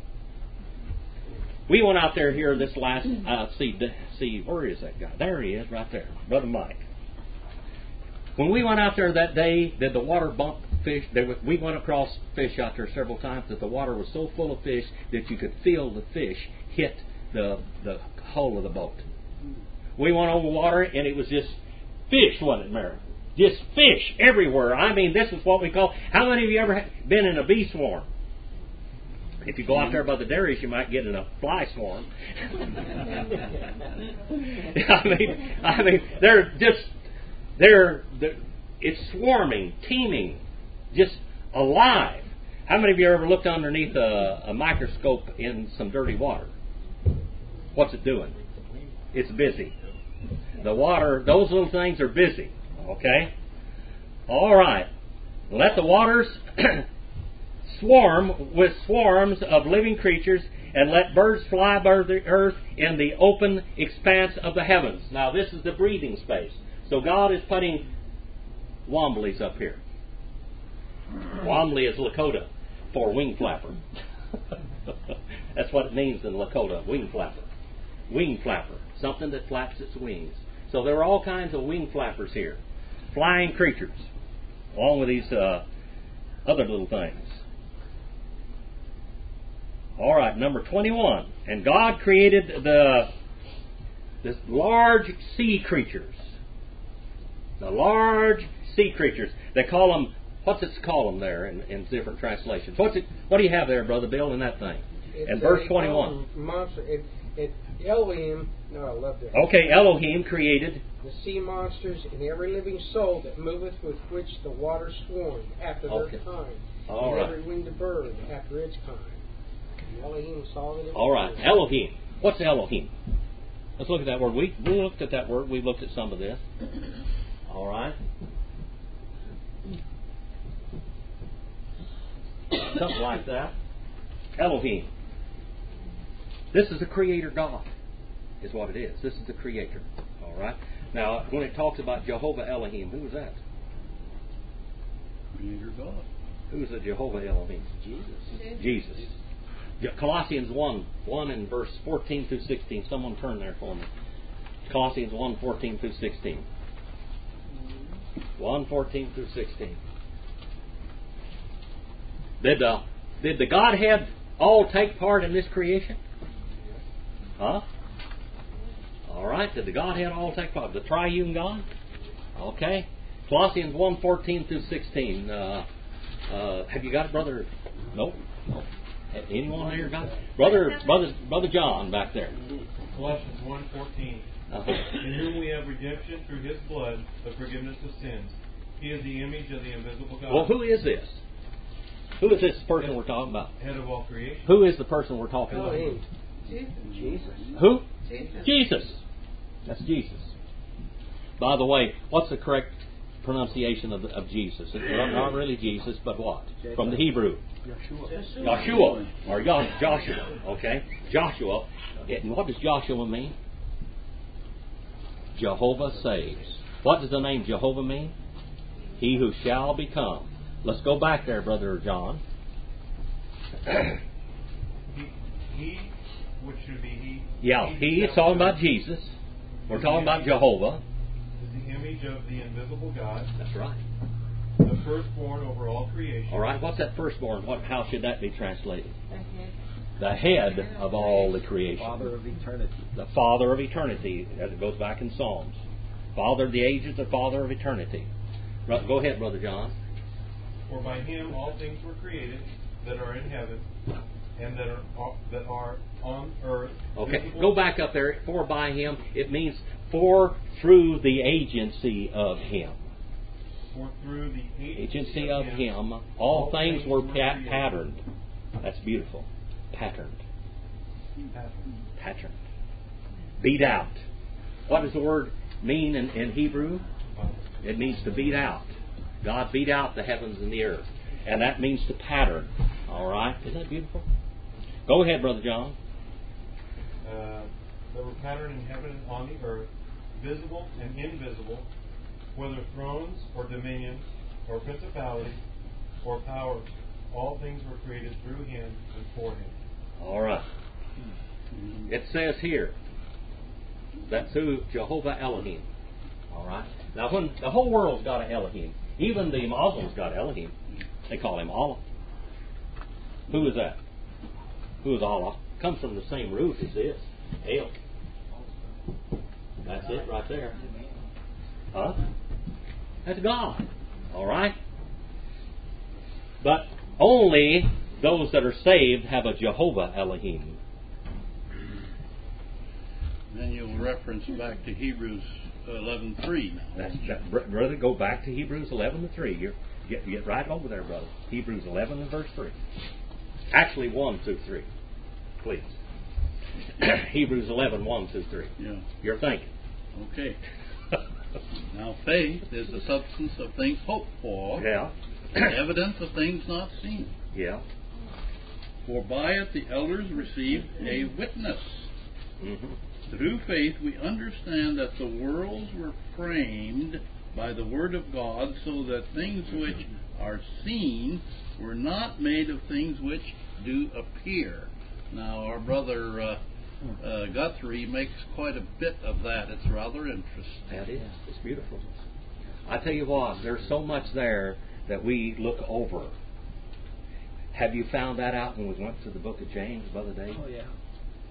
Speaker 2: We went out there here this last. Uh, see, see, where is that guy? There he is, right there, Brother Mike. When we went out there that day, did the water bump fish? There was, we went across fish out there several times that the water was so full of fish that you could feel the fish hit the the hull of the boat. We went over water and it was just fish, wasn't it, Mary? Just fish everywhere. I mean, this is what we call. How many of you ever been in a bee swarm? If you go out there by the dairies, you might get in a fly swarm. I mean, I mean, they're just they're, they're it's swarming, teeming, just alive. How many of you ever looked underneath a, a microscope in some dirty water? What's it doing? It's busy. The water, those little things are busy. Okay? All right. Let the waters swarm with swarms of living creatures, and let birds fly by the earth in the open expanse of the heavens. Now, this is the breathing space. So God is putting Wombleys up here. Wombly is Lakota for wing flapper. That's what it means in Lakota, wing flapper. Wing flapper, something that flaps its wings. So there are all kinds of wing flappers here. Flying creatures, along with these uh, other little things. All right, number twenty-one. And God created the this large sea creatures. The large sea creatures. They call them, what's it call them there in, in different translations? What's it? What do you have there, Brother Bill, in that thing?
Speaker 4: It's
Speaker 2: In verse
Speaker 4: a
Speaker 2: twenty-one.
Speaker 4: Monster. It, it, Elohim, no, I love that.
Speaker 2: Okay, Elohim created
Speaker 4: The sea monsters and every living soul that moveth with which the waters swarm after
Speaker 2: Okay.
Speaker 4: their kind.
Speaker 2: All
Speaker 4: and
Speaker 2: right.
Speaker 4: every winged bird after its kind. And Elohim saw that it
Speaker 2: All right,
Speaker 4: was
Speaker 2: Elohim. What's Elohim? Let's look at that word. We, we looked at that word. We looked at some of this. All right. Something like that. Elohim. This is the Creator God, is what it is. This is the Creator. All right. Now, when it talks about Jehovah Elohim, who is that?
Speaker 3: Creator God.
Speaker 2: Who is the Jehovah Elohim?
Speaker 5: Jesus.
Speaker 2: Jesus. Yeah, Colossians one, one and verse fourteen through sixteen. Someone turn there for me. Colossians one, fourteen through sixteen. one, fourteen through sixteen. Did the, did the Godhead all take part in this creation? Huh? All right. Did the Godhead all take part? The triune God? Okay. Colossians one, fourteen through sixteen. Uh, uh, have you got it, Brother? Nope. Nope. Anyone there got it? Brother, brother, brother John back there.
Speaker 7: Colossians one fourteen.
Speaker 2: Uh-huh.
Speaker 7: In whom we have redemption through His blood, the forgiveness of sins. He is the image of the invisible God.
Speaker 2: Well, who is this? Who is this person we're talking about?
Speaker 7: Head of all creation.
Speaker 2: Who is the person we're talking about?
Speaker 4: Elohim.
Speaker 5: Jesus.
Speaker 2: Who?
Speaker 8: Jesus.
Speaker 2: Jesus. That's Jesus. By the way, what's the correct pronunciation of, of Jesus? It's not, not really Jesus, but what? From the Hebrew. Joshua. Or Yo- Joshua. Okay? Joshua. And what does Joshua mean? Jehovah saves. What does the name Jehovah mean? He who shall become. Let's go back there, Brother John.
Speaker 7: He, he, which should be He.
Speaker 2: Yeah, he is talking about Jesus. We're talking about Jehovah.
Speaker 7: Is the image of the invisible God,
Speaker 2: That's right.
Speaker 7: the firstborn over all creation.
Speaker 2: All right, what's that firstborn? What? How should that be translated?
Speaker 8: The head.
Speaker 2: The head of all the creation.
Speaker 5: Father of eternity.
Speaker 2: The Father of eternity, as it goes back in Psalms. Father of the ages, the Father of eternity. Right, go ahead, Brother John.
Speaker 7: For by Him all things were created that are in heaven and that are that are on earth.
Speaker 2: Okay,
Speaker 7: visible-
Speaker 2: go back up there. For by Him, it means for through the agency of Him.
Speaker 7: For through the
Speaker 2: Agency of Him, all things were pa- patterned. That's beautiful. Patterned. Patterned. Beat out. What does the word mean in, in Hebrew? It means to beat out. God beat out the heavens and the earth. And that means to pattern. All right? Isn't that beautiful? Go ahead, Brother John.
Speaker 7: Uh, that were patterned in heaven and on the earth, visible and invisible, whether thrones or dominions or principalities or powers. All things were created through Him and for Him.
Speaker 2: All right. It says here that through Jehovah Elohim. All right. Now, when the whole world's got an Elohim, even the Muslims got Elohim. They call him Allah. Who is that? Who is Allah? Comes from the same root as this. El. That's it right there. Huh? That's God. All right? But only those that are saved have a Jehovah Elohim.
Speaker 3: Then you'll reference back to Hebrews eleven three now.
Speaker 2: That's, that, br- brother, go back to Hebrews eleven and three. You're, get, get right over there, brother. Hebrews eleven and verse three. Actually, one through three. Please. Hebrews eleven, one through three.
Speaker 3: Yeah.
Speaker 2: You're thinking.
Speaker 3: Okay. Now faith is the substance of things hoped for,
Speaker 2: Yeah.
Speaker 3: and the evidence of things not seen.
Speaker 2: Yeah.
Speaker 3: For by it the elders received a witness.
Speaker 2: Mm-hmm.
Speaker 3: Through faith we understand that the worlds were framed by the Word of God, so that things which are seen were not made of things which do appear. Now our brother uh, uh, Guthrie makes quite a bit of that. It's rather interesting.
Speaker 2: That is. It's beautiful. I tell you what, there's so much there that we look over. Have you found that out when we went to the book of James, Brother Dave?
Speaker 5: Oh, yeah.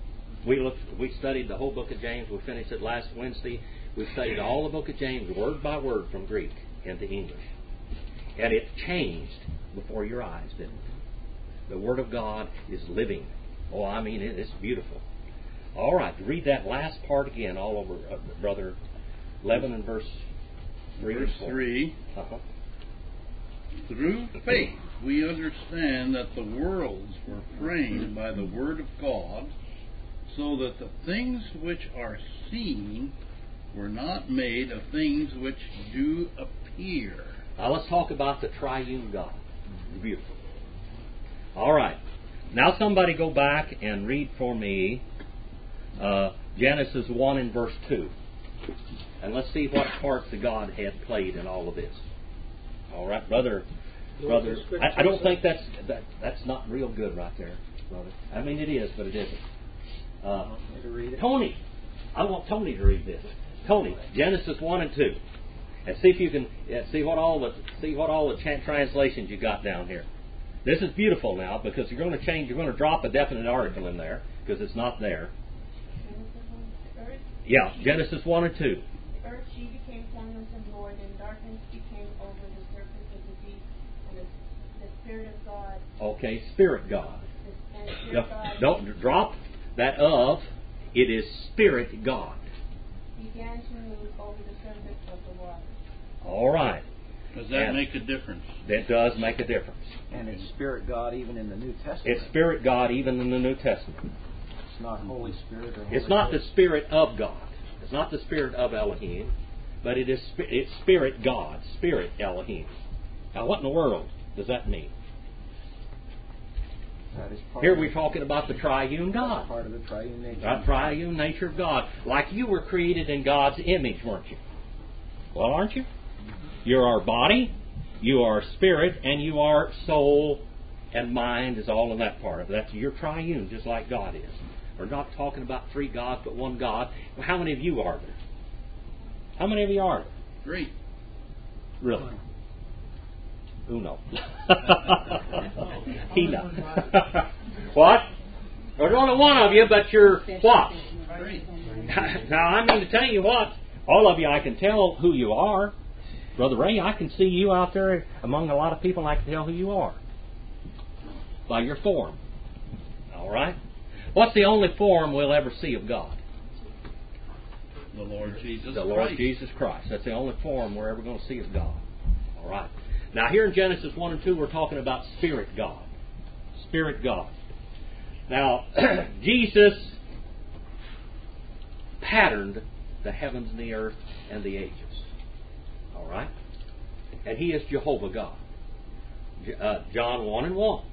Speaker 2: We looked, we studied the whole book of James. We finished it last Wednesday. We studied all the book of James, word by word, from Greek into English. And it changed before your eyes, didn't it? The Word of God is living. Oh, I mean, it, it's beautiful. All right, read that last part again, all over, uh, Brother eleven and verse three.
Speaker 3: Verse three.
Speaker 2: Uh-huh.
Speaker 3: Through faith, we understand that the worlds were framed by the Word of God, so that the things which are seen were not made of things which do appear.
Speaker 2: Now let's talk about the triune God. Beautiful. All right. Now somebody go back and read for me uh, Genesis one and verse two. And let's see what part the Godhead played in all of this. All right, brother. Brother, I, I don't think that's that, that's not real good right there, brother. I mean, it is, but it isn't. Uh, Tony, I want Tony to read this. Tony, Genesis one and two, and see if you can yeah, see what all the see what all the cha- translations you got down here. This is beautiful now because you're going to change. You're going to drop a definite article in there because it's not there.
Speaker 8: Earth,
Speaker 2: Yeah, Genesis one and two.
Speaker 8: the earth she became formless and void, and darkness became over the surface of the deep, and the, the Spirit of God.
Speaker 2: Okay, Spirit God.
Speaker 8: the- And the Spirit
Speaker 2: No,
Speaker 8: of God
Speaker 2: don't drop that of. It is Spirit God.
Speaker 8: began to move over the surface of the water.
Speaker 2: All right.
Speaker 3: Does that
Speaker 2: And
Speaker 3: make a difference?
Speaker 2: That does make a difference.
Speaker 5: And it's Spirit God even in the New Testament.
Speaker 2: It's Spirit God even in the New Testament.
Speaker 5: It's not Holy Spirit or Holy
Speaker 2: It's not the
Speaker 5: Ghost.
Speaker 2: Spirit of God. It's not the Spirit of Elohim, but it is sp- it's Spirit God, Spirit Elohim. Now, what in the world does that mean?
Speaker 5: That is part
Speaker 2: Here
Speaker 5: of
Speaker 2: we're
Speaker 5: the-
Speaker 2: talking about the triune God,
Speaker 5: part of the triune nature.
Speaker 2: the triune nature of God. Like you were created in God's image, weren't you? Well, aren't you? You're our body, you are spirit, and you are soul and mind is all in that part of it. That's you're triune, just like God is. We're not talking about three gods, but one God. Well, how many of you are there? How many of you are there?
Speaker 3: Great.
Speaker 2: Really? Uno. Hina. What? There's only one of you, but you're what?
Speaker 3: Great.
Speaker 2: Now, I mean to tell you what, all of you, I can tell who you are. Brother Ray, I can see you out there among a lot of people, and I can tell who you are by your form. All right? What's the only form we'll ever see of God?
Speaker 3: The Lord Jesus
Speaker 2: The Lord
Speaker 3: Christ.
Speaker 2: Jesus Christ. That's the only form we're ever going to see of God. All right. Now, here in Genesis one and two, we're talking about Spirit God. Spirit God. Now, Jesus patterned the heavens and the earth and the ages. All right? And He is Jehovah God. Uh, John one and one.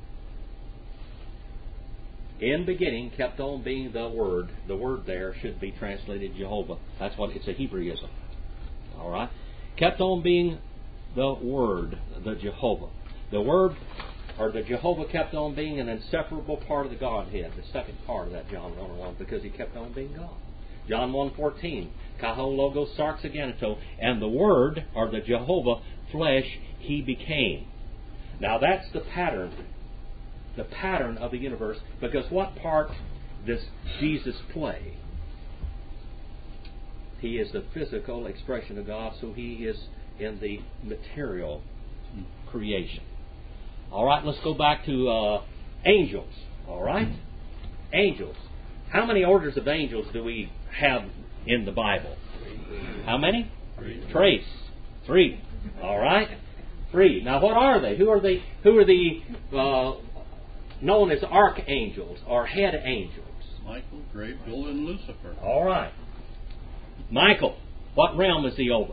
Speaker 2: In beginning kept on being the Word. The word there should be translated Jehovah. That's what it's a Hebraism. All right? Kept on being the Word, the Jehovah. The Word, or the Jehovah kept on being an inseparable part of the Godhead, the second part of that John one and one, because He kept on being God. John one fourteen, Kaho Logos Sarx Aganato, and the Word, or the Jehovah, flesh, He became. Now that's the pattern, the pattern of the universe, because what part does Jesus play? He is the physical expression of God, so He is in the material creation. All right, let's go back to uh, angels. All right? Angels. How many orders of angels do we have in the Bible? How many?
Speaker 3: Three.
Speaker 2: Trace. Three. All right? Three. Now, what are they? Who are the who are the uh, known as archangels or head angels?
Speaker 3: Michael, Gabriel, and Lucifer.
Speaker 2: All right. Michael, what realm is he over?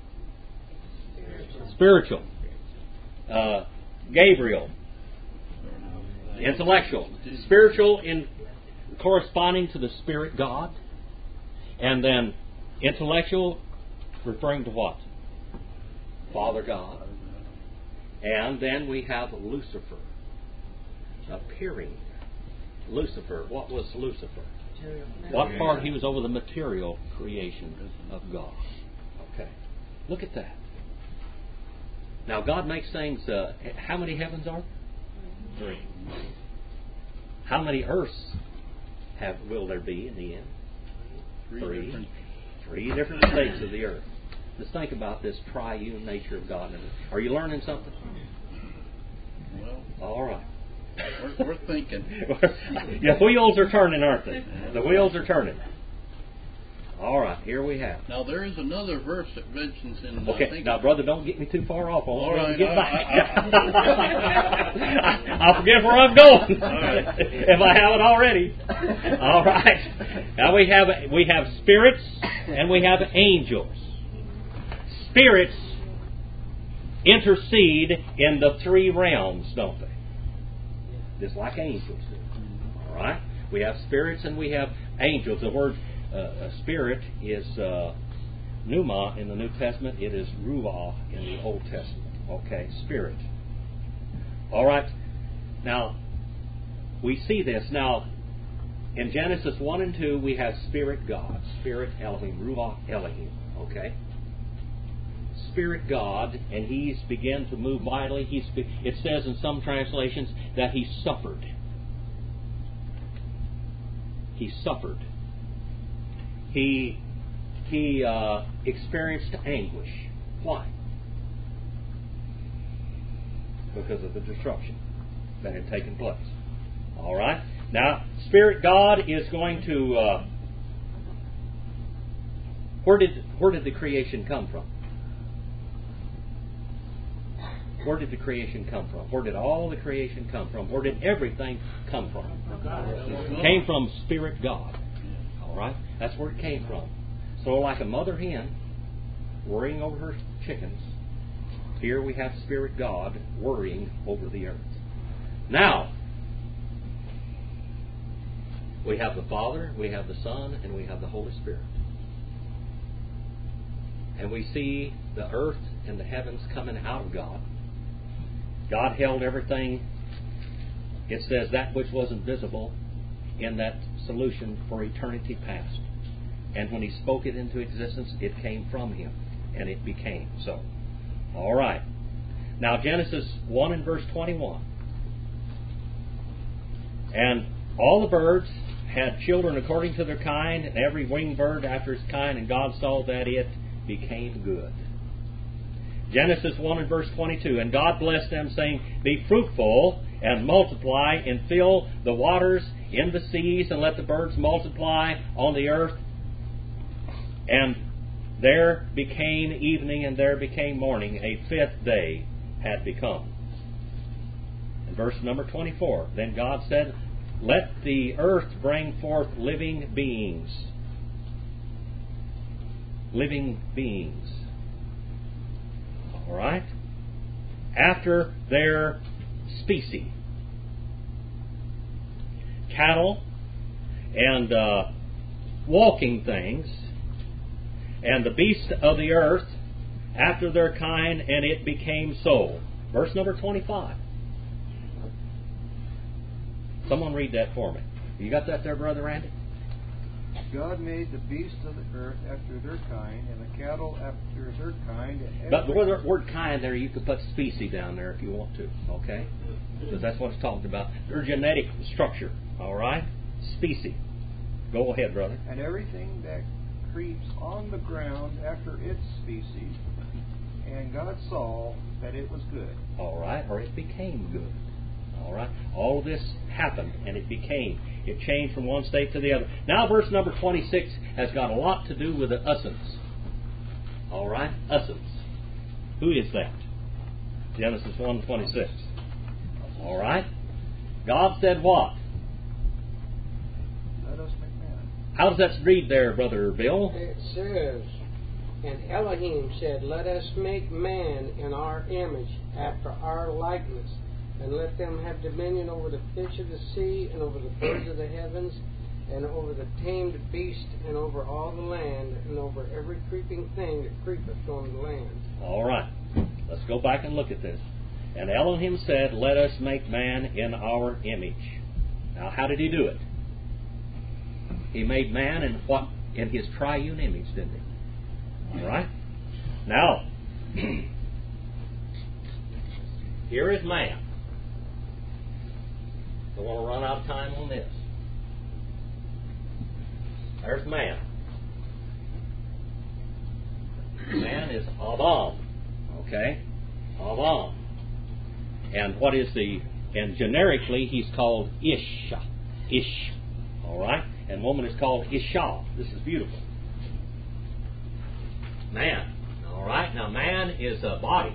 Speaker 2: Spiritual. Uh, Gabriel, intellectual. Spiritual in corresponding to the Spirit God. And then intellectual referring to what? Father God. And then we have Lucifer appearing. Lucifer, what was Lucifer? What part? He was over the material creation of God. Okay. Look at that. Now God makes things, uh, how many heavens are there? Three. How many earths have will there be in the end?
Speaker 3: Three,
Speaker 2: Three.
Speaker 3: different.
Speaker 2: Three different states of the earth. Let's think about this triune nature of God. Are you learning something?
Speaker 3: Well,
Speaker 2: All right.
Speaker 3: we're, we're thinking.
Speaker 2: The wheels are turning, aren't they? The wheels are turning. All right, here we have.
Speaker 3: Now there is another verse that mentions in. I
Speaker 2: Okay,
Speaker 3: think
Speaker 2: now, brother, don't get me too far off. I
Speaker 3: All
Speaker 2: want
Speaker 3: right,
Speaker 2: to get
Speaker 3: I-
Speaker 2: back.
Speaker 3: I-
Speaker 2: I'll forget where I'm going
Speaker 3: All right.
Speaker 2: if I haven't already. All right. Now we have we have spirits and we have angels. Spirits intercede in the three realms, don't they? Just like angels do. All right. We have spirits and we have angels. The word uh, a spirit is uh, pneuma in the New Testament. It is ruah in the Old Testament. Okay, spirit. All right. Now we see this now in Genesis one and two. We have spirit God, spirit Elohim, ruah Elohim. Okay. Spirit God, and He's began to move mightily. He's, it says in some translations that He suffered. He suffered. He he uh, experienced anguish. Why? Because of the destruction that had taken place. All right. Now, Spirit God is going to. Uh, where did where did the creation come from? Where did the creation come from? Where did all the creation come from? Where did everything come from? It came from Spirit God. All right? That's where it came from. So like a mother hen worrying over her chickens, here we have Spirit God worrying over the earth. Now, we have the Father, we have the Son, and we have the Holy Spirit. And we see the earth and the heavens coming out of God. God held everything, it says, that which wasn't visible in that solution for eternity past. And when He spoke it into existence, it came from Him, and it became so. All right. Now, Genesis one and verse twenty-one. And all the birds had children according to their kind, and every winged bird after its kind, and God saw that it became good. Genesis one and verse twenty-two. And God blessed them, saying, Be fruitful, and multiply, and fill the waters in the seas, and let the birds multiply on the earth. And there became evening, and there became morning. A fifth day had become. And verse number twenty-four. Then God said, Let the earth bring forth living beings. Living beings. All right? After their species. Cattle and uh, walking things, and the beasts of the earth after their kind, and it became so. Verse number twenty-five. Someone read that for me. You got that there, Brother Randy?
Speaker 9: God made the beasts of the earth after their kind, and the cattle after their kind. And
Speaker 2: But the word, word kind there, you could put species down there if you want to, okay? Because that's what it's talking about. Their genetic structure, all right? Species. Go ahead, brother.
Speaker 9: And everything that creeps on the ground after its species. And God saw that it was good.
Speaker 2: All right, or it became good. All right, all of this happened, and it became. It changed from one state to the other. Now, verse number twenty-six has got a lot to do with the essence. All right, essence. Who is that? Genesis one twenty-six. All right. God said what?
Speaker 9: Let us make man.
Speaker 2: How does that read there, Brother Bill?
Speaker 4: It says, And Elohim said, Let us make man in our image, after our likeness, and let them have dominion over the fish of the sea, and over the birds of the heavens, and over the tamed beast, and over all the land, and over every creeping thing that creepeth on the land.
Speaker 2: All right. Let's go back and look at this. And Elohim said, Let us make man in our image. Now, how did He do it? He made man in what? In His triune image, didn't He? All right. Now, here is man. Don't want to run out of time on this. There's man. Man is Adam. Okay? Adam. And what is the, and generically he's called Isha. Ish. Alright? And woman is called Isha. This is beautiful. Man. Alright? Now man is a body.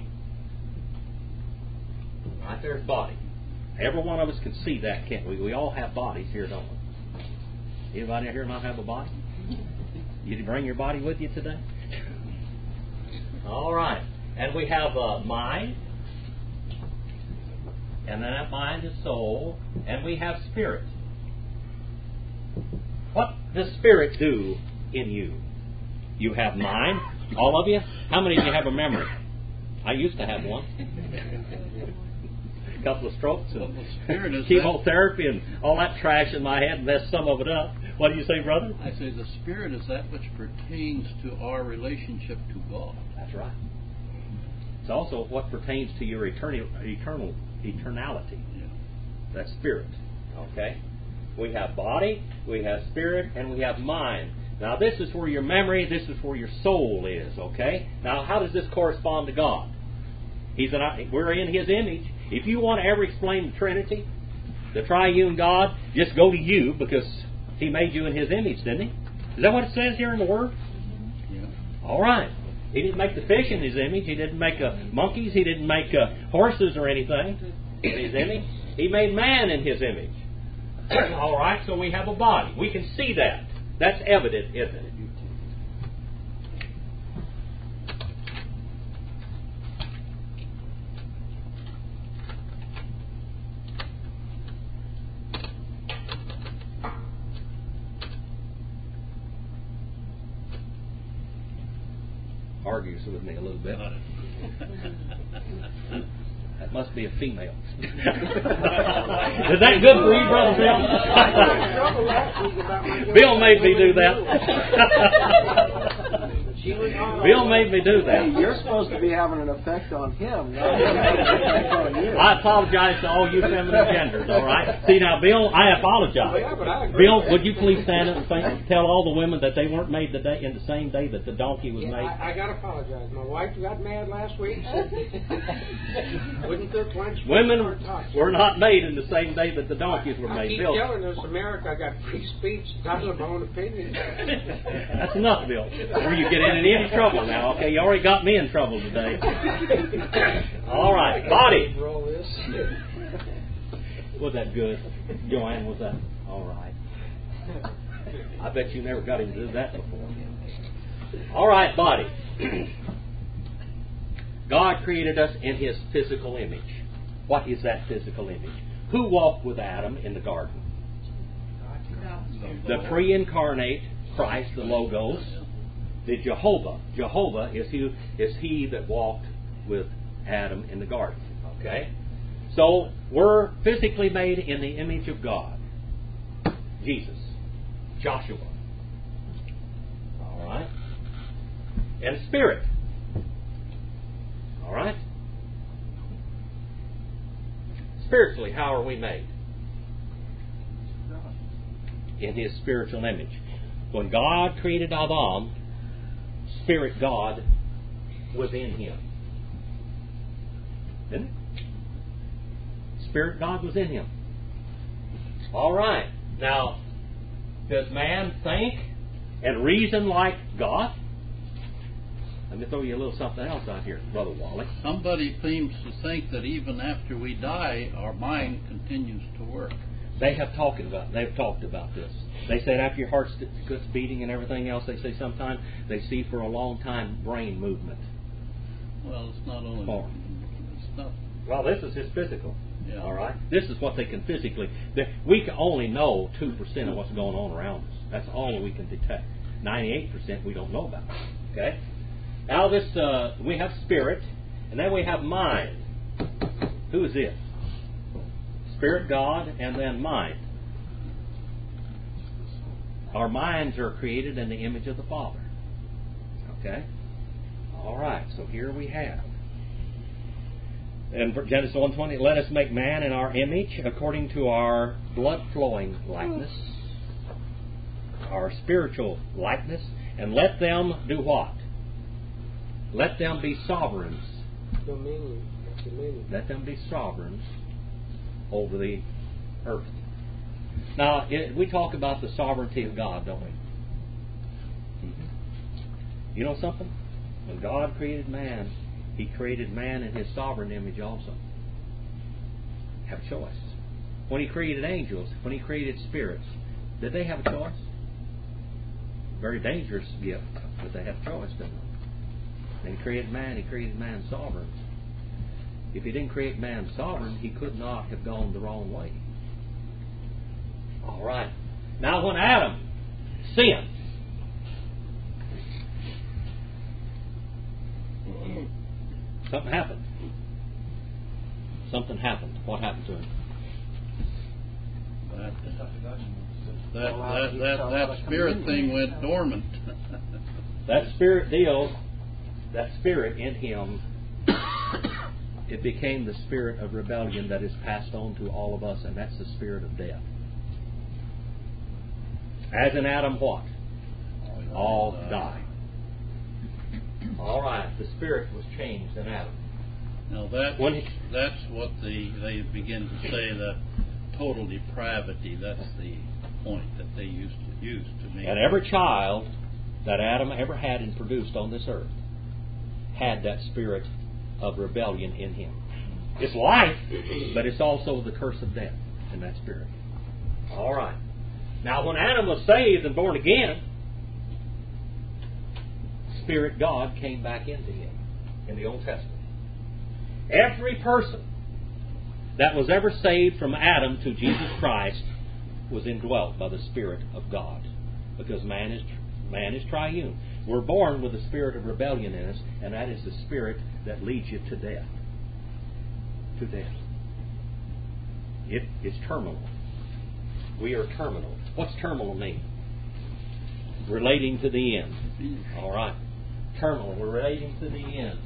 Speaker 2: Right there's body. Every one of us can see that, can't we? We all have bodies here, don't we? Anybody here not have a body? You did bring your body with you today? All right. And we have a mind. And then that mind is soul. And we have spirit. What does spirit do in you? You have mind. All of you? How many of you have a memory? I used to have one. A couple of strokes and
Speaker 3: well,
Speaker 2: chemotherapy and all that trash in my head messed some of it up. What do you say, brother?
Speaker 3: I say the spirit is that which pertains to our relationship to God.
Speaker 2: That's right. It's also what pertains to your eternal, eternal eternality.
Speaker 3: Yeah.
Speaker 2: That's spirit. Okay? We have body, we have spirit, and we have mind. Now this is where your memory, this is where your soul is. Okay? Now how does this correspond to God? He's an, we're in His image. If you want to ever explain the Trinity, the triune God, just go to you because He made you in His image, didn't He? Is that what it says here in the Word?
Speaker 3: Yeah.
Speaker 2: All right. He didn't make the fish in His image. He didn't make uh, monkeys. He didn't make uh, horses or anything in His image. He made man in His image. All right, so we have a body. We can see that. That's evident, isn't it? Argues with me a little bit. That must be a female. Is that good for you, Brother Bill? Bill made me do that. Bill made me do that.
Speaker 5: Hey, you're supposed to be having an effect on him, not him having an effect on you.
Speaker 2: I apologize to all you feminine genders, all right? See, now, Bill, I apologize. Bill, would you please stand up and think, tell all the women that they weren't made the day, in the same day that the donkey was
Speaker 4: Yeah,
Speaker 2: made?
Speaker 4: I, I got to apologize. My wife got mad last week. Wouldn't cook lunch.
Speaker 2: Women were not made in the same day that the donkeys were
Speaker 4: I
Speaker 2: made.
Speaker 4: keep
Speaker 2: Bill,
Speaker 4: telling this America I got free speech, not my own opinion.
Speaker 2: that's enough, Bill. Before you get in any trouble now, okay? You already got me in trouble today. All right, body.
Speaker 4: Roll this.
Speaker 2: Was that good? Joanne, was that all right? I bet you never got him to do that before. All right, body. God created us in His physical image. What is that physical image? Who walked with Adam in the garden? The pre-incarnate Christ, the Logos. The Jehovah. Jehovah is he, is he that walked with Adam in the garden. Okay? So, we're physically made in the image of God. Jesus. Joshua. All right? And spirit. All right? Spiritually, how are we made? In His spiritual image. When God created Adam, Spirit God was in him. Didn't it? Spirit God was in him. All right. Now, does man think and reason like God? Let me throw you a little something else out here, Brother Wally.
Speaker 3: Somebody seems to think that even after we die, our mind continues to work.
Speaker 2: They have talked about. They've talked about this. They said after your heart quits beating and everything else, they say sometimes they see for a long time brain movement.
Speaker 3: Well, it's not only.
Speaker 2: Oh.
Speaker 3: It's not.
Speaker 2: Well, this is his physical.
Speaker 3: Yeah.
Speaker 2: All right. This is what they can physically. They, we can only know two percent of what's going on around us. That's all we can detect. Ninety-eight percent we don't know about. Okay. Now this, uh, we have spirit, and then we have mind. Who is this? Spirit, God, and then mind. Our minds are created in the image of the Father. Okay? All right, so here we have. In Genesis one twenty, let us make man in our image according to our blood-flowing likeness. our spiritual likeness, and let them do what? Let them be sovereigns.
Speaker 4: Dominion. Dominion.
Speaker 2: Let them be sovereigns over the earth. Now, it, we talk about the sovereignty of God, don't we? Mm-hmm. You know something? When God created man, He created man in His sovereign image also. Have a choice. When He created angels, when He created spirits, did they have a choice? Very dangerous gift, but they have a choice, didn't they? When He created man, He created man sovereign. If He didn't create man sovereign, He could not have gone the wrong way. All right. Now, when Adam sinned, something happened. Something happened. What happened to him?
Speaker 3: That that that, that, that spirit thing went dormant.
Speaker 2: That spirit deal, that spirit in him, it became the spirit of rebellion that is passed on to all of us, and that's the spirit of death. As in Adam, what? All die. All right, the spirit was changed in Adam.
Speaker 3: Now that
Speaker 2: When he,
Speaker 3: that's what the they begin to say that total depravity. That's the point that they used to use to make.
Speaker 2: and every child that Adam ever had and produced on this earth had that spirit of rebellion in him. It's life, but it's also the curse of death in that spirit. All right. Now, when Adam was saved and born again, Spirit God came back into him in the Old Testament. Every person that was ever saved from Adam to Jesus Christ was indwelt by the Spirit of God, because man is man is triune. We're born with a spirit of rebellion in us, and that is the spirit that leads you to death. To death. It is terminal. We are terminal. What's terminal mean? Relating to the end. All right. Terminal. We're relating to the end.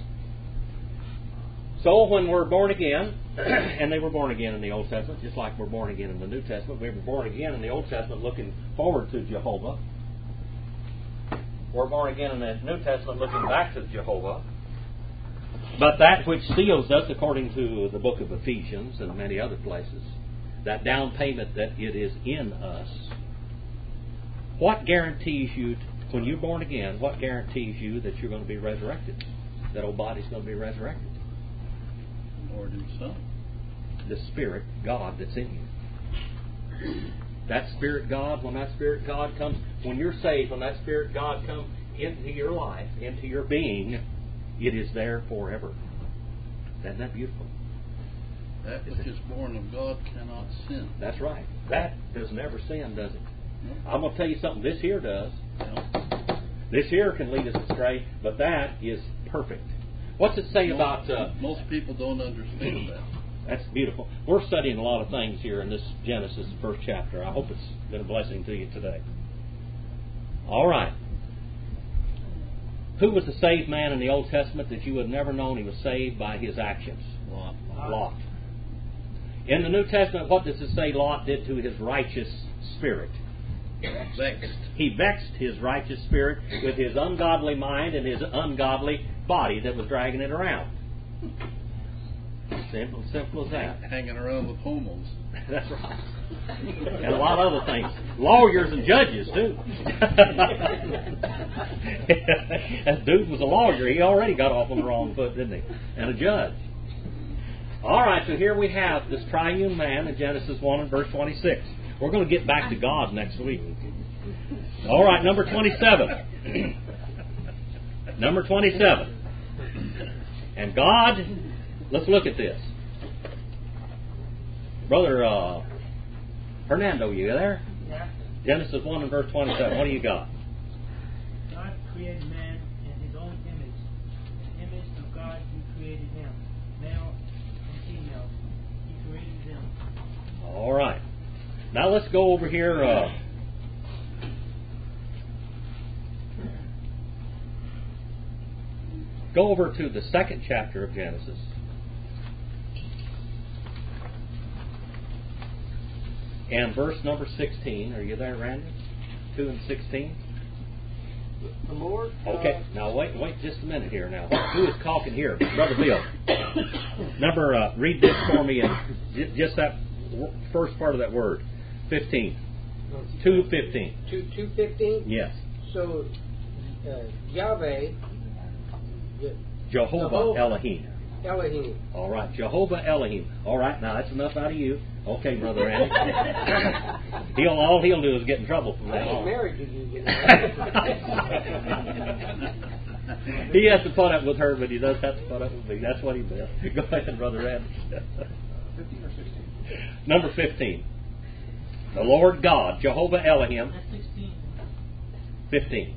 Speaker 2: So when we're born again, and they were born again in the Old Testament, just like we're born again in the New Testament, we were born again in the Old Testament looking forward to Jehovah. We're born again in the New Testament looking back to Jehovah. But that which seals us, according to the book of Ephesians and many other places, that down payment that it is in us, what guarantees you, when you're born again, what guarantees you that you're going to be resurrected? That old body's going to be resurrected?
Speaker 3: The Lord Himself.
Speaker 2: The Spirit God that's in you. That Spirit God, when that Spirit God comes, when you're saved, when that Spirit God comes into your life, into your being, it is there forever. Isn't that beautiful?
Speaker 3: That which is born of God cannot sin.
Speaker 2: That's right. That does never sin, does it?
Speaker 3: No.
Speaker 2: I'm going to tell you something. This here does.
Speaker 3: No.
Speaker 2: This here can lead us astray, but that is perfect. What's it say
Speaker 3: most,
Speaker 2: about... Uh,
Speaker 3: most people don't understand that.
Speaker 2: That's beautiful. We're studying a lot of things here in this Genesis, first chapter. I hope it's been a blessing to you today. All right. Who was the saved man in the Old Testament that you would have never known he was saved by his actions?
Speaker 3: Lot.
Speaker 2: Lot. In the New Testament, what does it say Lot did to his righteous spirit?
Speaker 3: Vexed.
Speaker 2: He vexed his righteous spirit with his ungodly mind and his ungodly body that was dragging it around. Simple, simple as that.
Speaker 3: Hanging around with homos.
Speaker 2: That's right. And a lot of other things. Lawyers and judges, too. That dude was a lawyer. He already got off on the wrong foot, didn't he? And a judge. All right, so here we have this triune man in Genesis one and verse twenty-six. We're going to get back to God next week. All right, number twenty-seven. Number twenty-seven. And God, let's look at this. Brother uh, Hernando, you there?
Speaker 6: Yeah.
Speaker 2: Genesis one and verse twenty-seven. What do you got?
Speaker 6: God created man in His own image. In the image of God He created him. Male and female. He created them.
Speaker 2: All right. Now let's go over here. Uh, go over to the second chapter of Genesis. And verse number sixteen. Are you there, Randy? two and sixteen?
Speaker 9: The Lord.
Speaker 2: Okay,
Speaker 9: God-
Speaker 2: now wait, wait just a minute here. Now, who is talking here, Brother Bill? Number, uh, read this for me, and j- just that w- first part of that word, fifteen, two fifteen.
Speaker 4: Two two fifteen.
Speaker 2: Yes,
Speaker 4: So uh, Yahweh, Ye-
Speaker 2: Jehovah
Speaker 4: Jehovah.
Speaker 2: Elohim.
Speaker 4: Elohim.
Speaker 2: All right, Jehovah Elohim. All right, now that's enough out of you. Okay, Brother Andy. he'll all he'll do is get in trouble from
Speaker 4: I
Speaker 2: that
Speaker 4: ain't
Speaker 2: on.
Speaker 4: married to you, you know.
Speaker 2: He has to put up with her, but he does have to put up with me. That's what he does. Go ahead, Brother Andy.
Speaker 9: fifteen or sixteen?
Speaker 2: Number fifteen. The Lord God, Jehovah Elohim.
Speaker 6: That's sixteen.
Speaker 2: fifteen.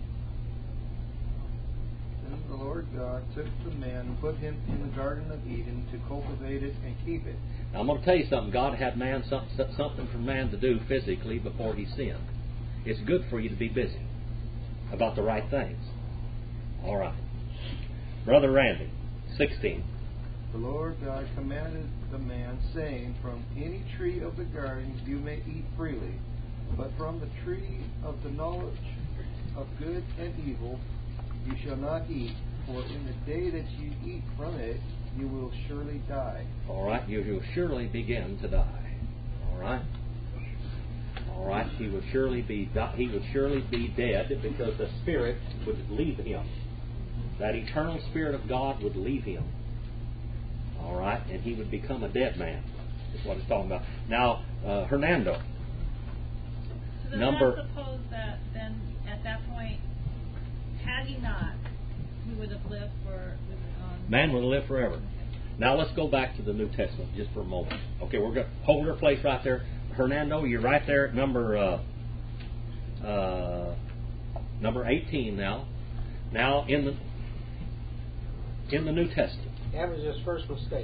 Speaker 9: Then the Lord God took the man and put him in the Garden of Eden to cultivate it and keep it.
Speaker 2: Now, I'm going to tell you something. God had man some, something for man to do physically before he sinned. It's good for you to be busy about the right things. All right. Brother Randy, sixteen.
Speaker 9: The Lord God commanded the man, saying, From any tree of the garden you may eat freely, but from the tree of the knowledge of good and evil you shall not eat, for in the day that you eat from it you will surely die.
Speaker 2: All right. You will surely begin to die. All right. All right. He would surely be he would surely be dead because the Spirit would leave him. That eternal Spirit of God would leave him. All right, and he would become a dead man. That's what it's talking about. Now, uh, Hernando.
Speaker 10: So does
Speaker 2: Number-
Speaker 10: that suppose that then at that point, had he not, he would have lived for um,
Speaker 2: Man will live forever. Now let's go back to the New Testament just for a moment. Okay, we're going to hold our place right there. Hernando, you're right there at number uh, uh, number eighteen now. Now in the in the New Testament.
Speaker 4: That was his first mistake.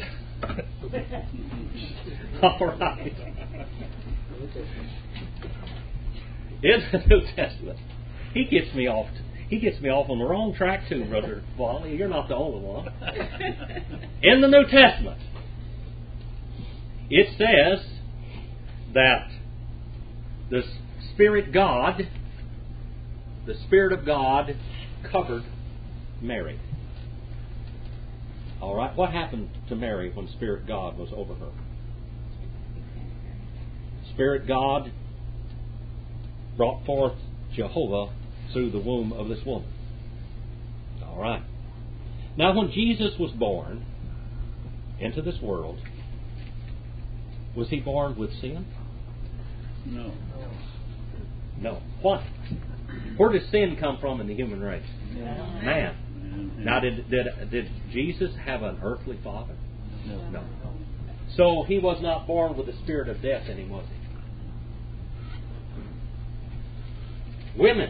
Speaker 2: All right. In the New Testament, he gets me off. He gets me off on the wrong track too, Brother Wally. You're not the only one. In the New Testament, it says that the Spirit God, the Spirit of God, covered Mary. All right, what happened to Mary when Spirit God was over her? Spirit God brought forth Jehovah through the womb of this woman. All right. Now, when Jesus was born into this world, was he born with sin?
Speaker 3: No.
Speaker 2: No. Why? Where does sin come from in the human race? Man. Now, did did did Jesus have an earthly father?
Speaker 3: No.
Speaker 2: No. So he was not born with the spirit of death in him, was he? Women.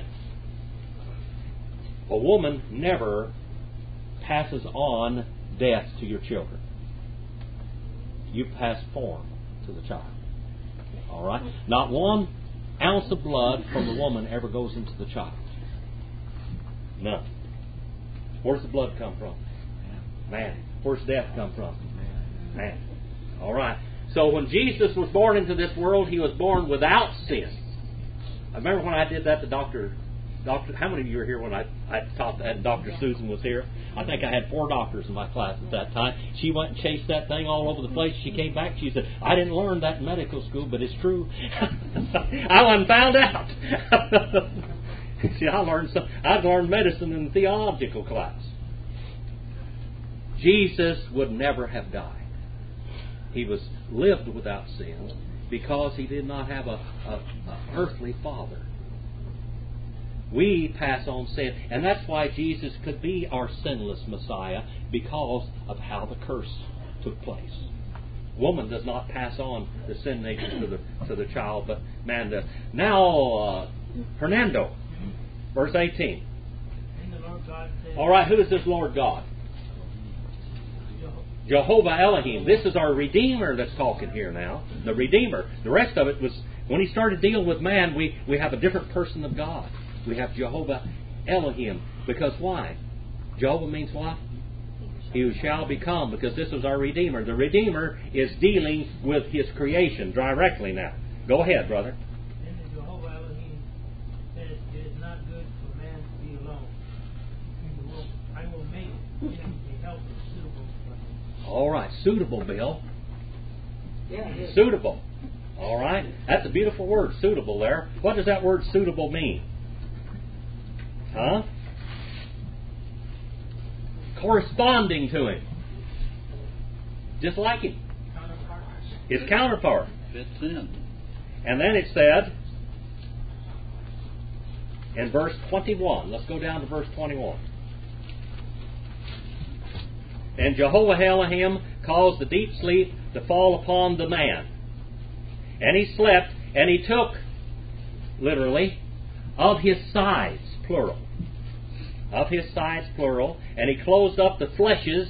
Speaker 2: A woman never passes on death to your children. You pass form to the child. All right? Not one ounce of blood from the woman ever goes into the child. None. Where's the blood come from? Man. Where's death come from? Man. All right. So when Jesus was born into this world, he was born without sin. I remember when I did that to Doctor Doctor, how many of you were here when I, I taught that? Doctor Susan was here. I think I had four doctors in my class at that time. She went and chased that thing all over the place. She came back. She said, "I didn't learn that in medical school, but it's true." I wasn't found out. See, I learned some. I learned medicine in theological class. Jesus would never have died. He was lived without sin because he did not have a, a, a earthly father. We pass on sin, and that's why Jesus could be our sinless Messiah, because of how the curse took place. Woman does not pass on the sin nature to the to the child, but man does. Now, uh, Hernando, verse eighteen.
Speaker 6: And the Lord God said,
Speaker 2: All right, who is this Lord God? Jehovah Elohim. This is our Redeemer that's talking here now. The Redeemer. The rest of it was, when he started dealing with man, we, we have a different person of God. We have Jehovah Elohim. Because why? Jehovah means what? He who shall become, because this was our Redeemer. The Redeemer is dealing with his creation directly now. Go ahead, brother.
Speaker 6: Then the Jehovah Elohim a helper suitable for him.
Speaker 2: All right, suitable, Bill.
Speaker 4: Yeah, it is.
Speaker 2: Suitable. All right, that's a beautiful word, suitable. There. What does that word suitable mean? Huh? Corresponding to him, just like him.
Speaker 6: Counterpart.
Speaker 2: His counterpart.
Speaker 3: Fits in.
Speaker 2: And then it said in verse twenty-one, let's go down to verse twenty-one. And Jehovah Elohim caused the deep sleep to fall upon the man. And he slept, and he took, literally, of his sides, plural. Of his sides, plural. And he closed up the fleshes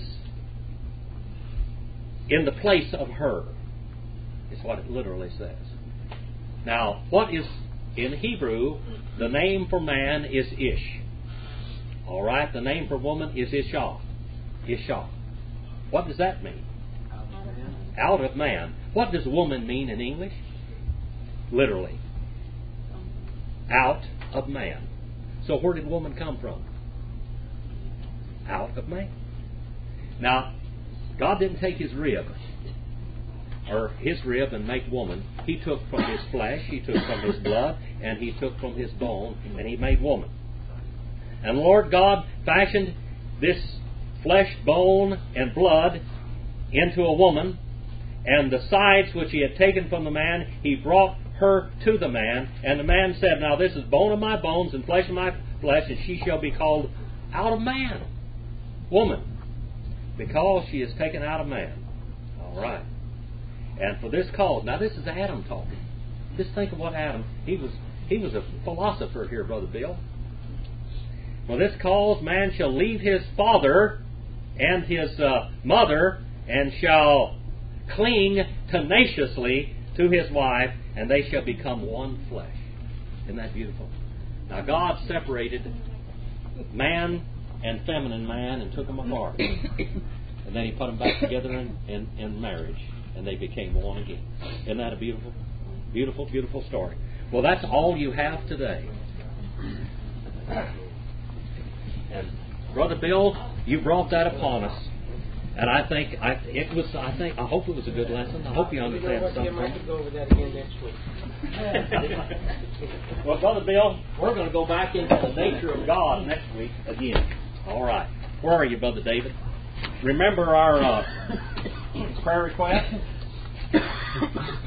Speaker 2: in the place of her. Is what it literally says. Now, what is, in Hebrew, the name for man is Ish. All right, the name for woman is Isha. Isha. What does that mean? Out of man. What does woman mean in English? Literally. Out of man. So where did woman come from? Out of man. Now, God didn't take his rib, or his rib, and make woman. He took from his flesh, he took from his blood, and he took from his bone, and he made woman. And the Lord God fashioned this flesh, bone, and blood into a woman, and the sides which he had taken from the man, he brought her to the man. And the man said, now this is bone of my bones and flesh of my flesh, and she shall be called out of man, woman, because she is taken out of man. All right. And for this cause, now this is Adam talking. Just think of what Adam, he was he was a philosopher here, Brother Bill. For this cause, man shall leave his father and his uh, mother, and shall cling tenaciously to his wife, and they shall become one flesh. Isn't that beautiful? Now God separated man and feminine man and took them apart. And then he put them back together in, in, in marriage, and they became one again. Isn't that a beautiful, beautiful, beautiful story? Well, that's all you have today. And Brother Bill, you brought that upon us. And I think I it was I think I hope it was a good lesson. I hope you understand something.
Speaker 4: I have to go over that again next week.
Speaker 2: Well, Brother Bill, we're going to go back into the nature of God next week again. All right. Where are you, Brother David? Remember our uh, prayer request?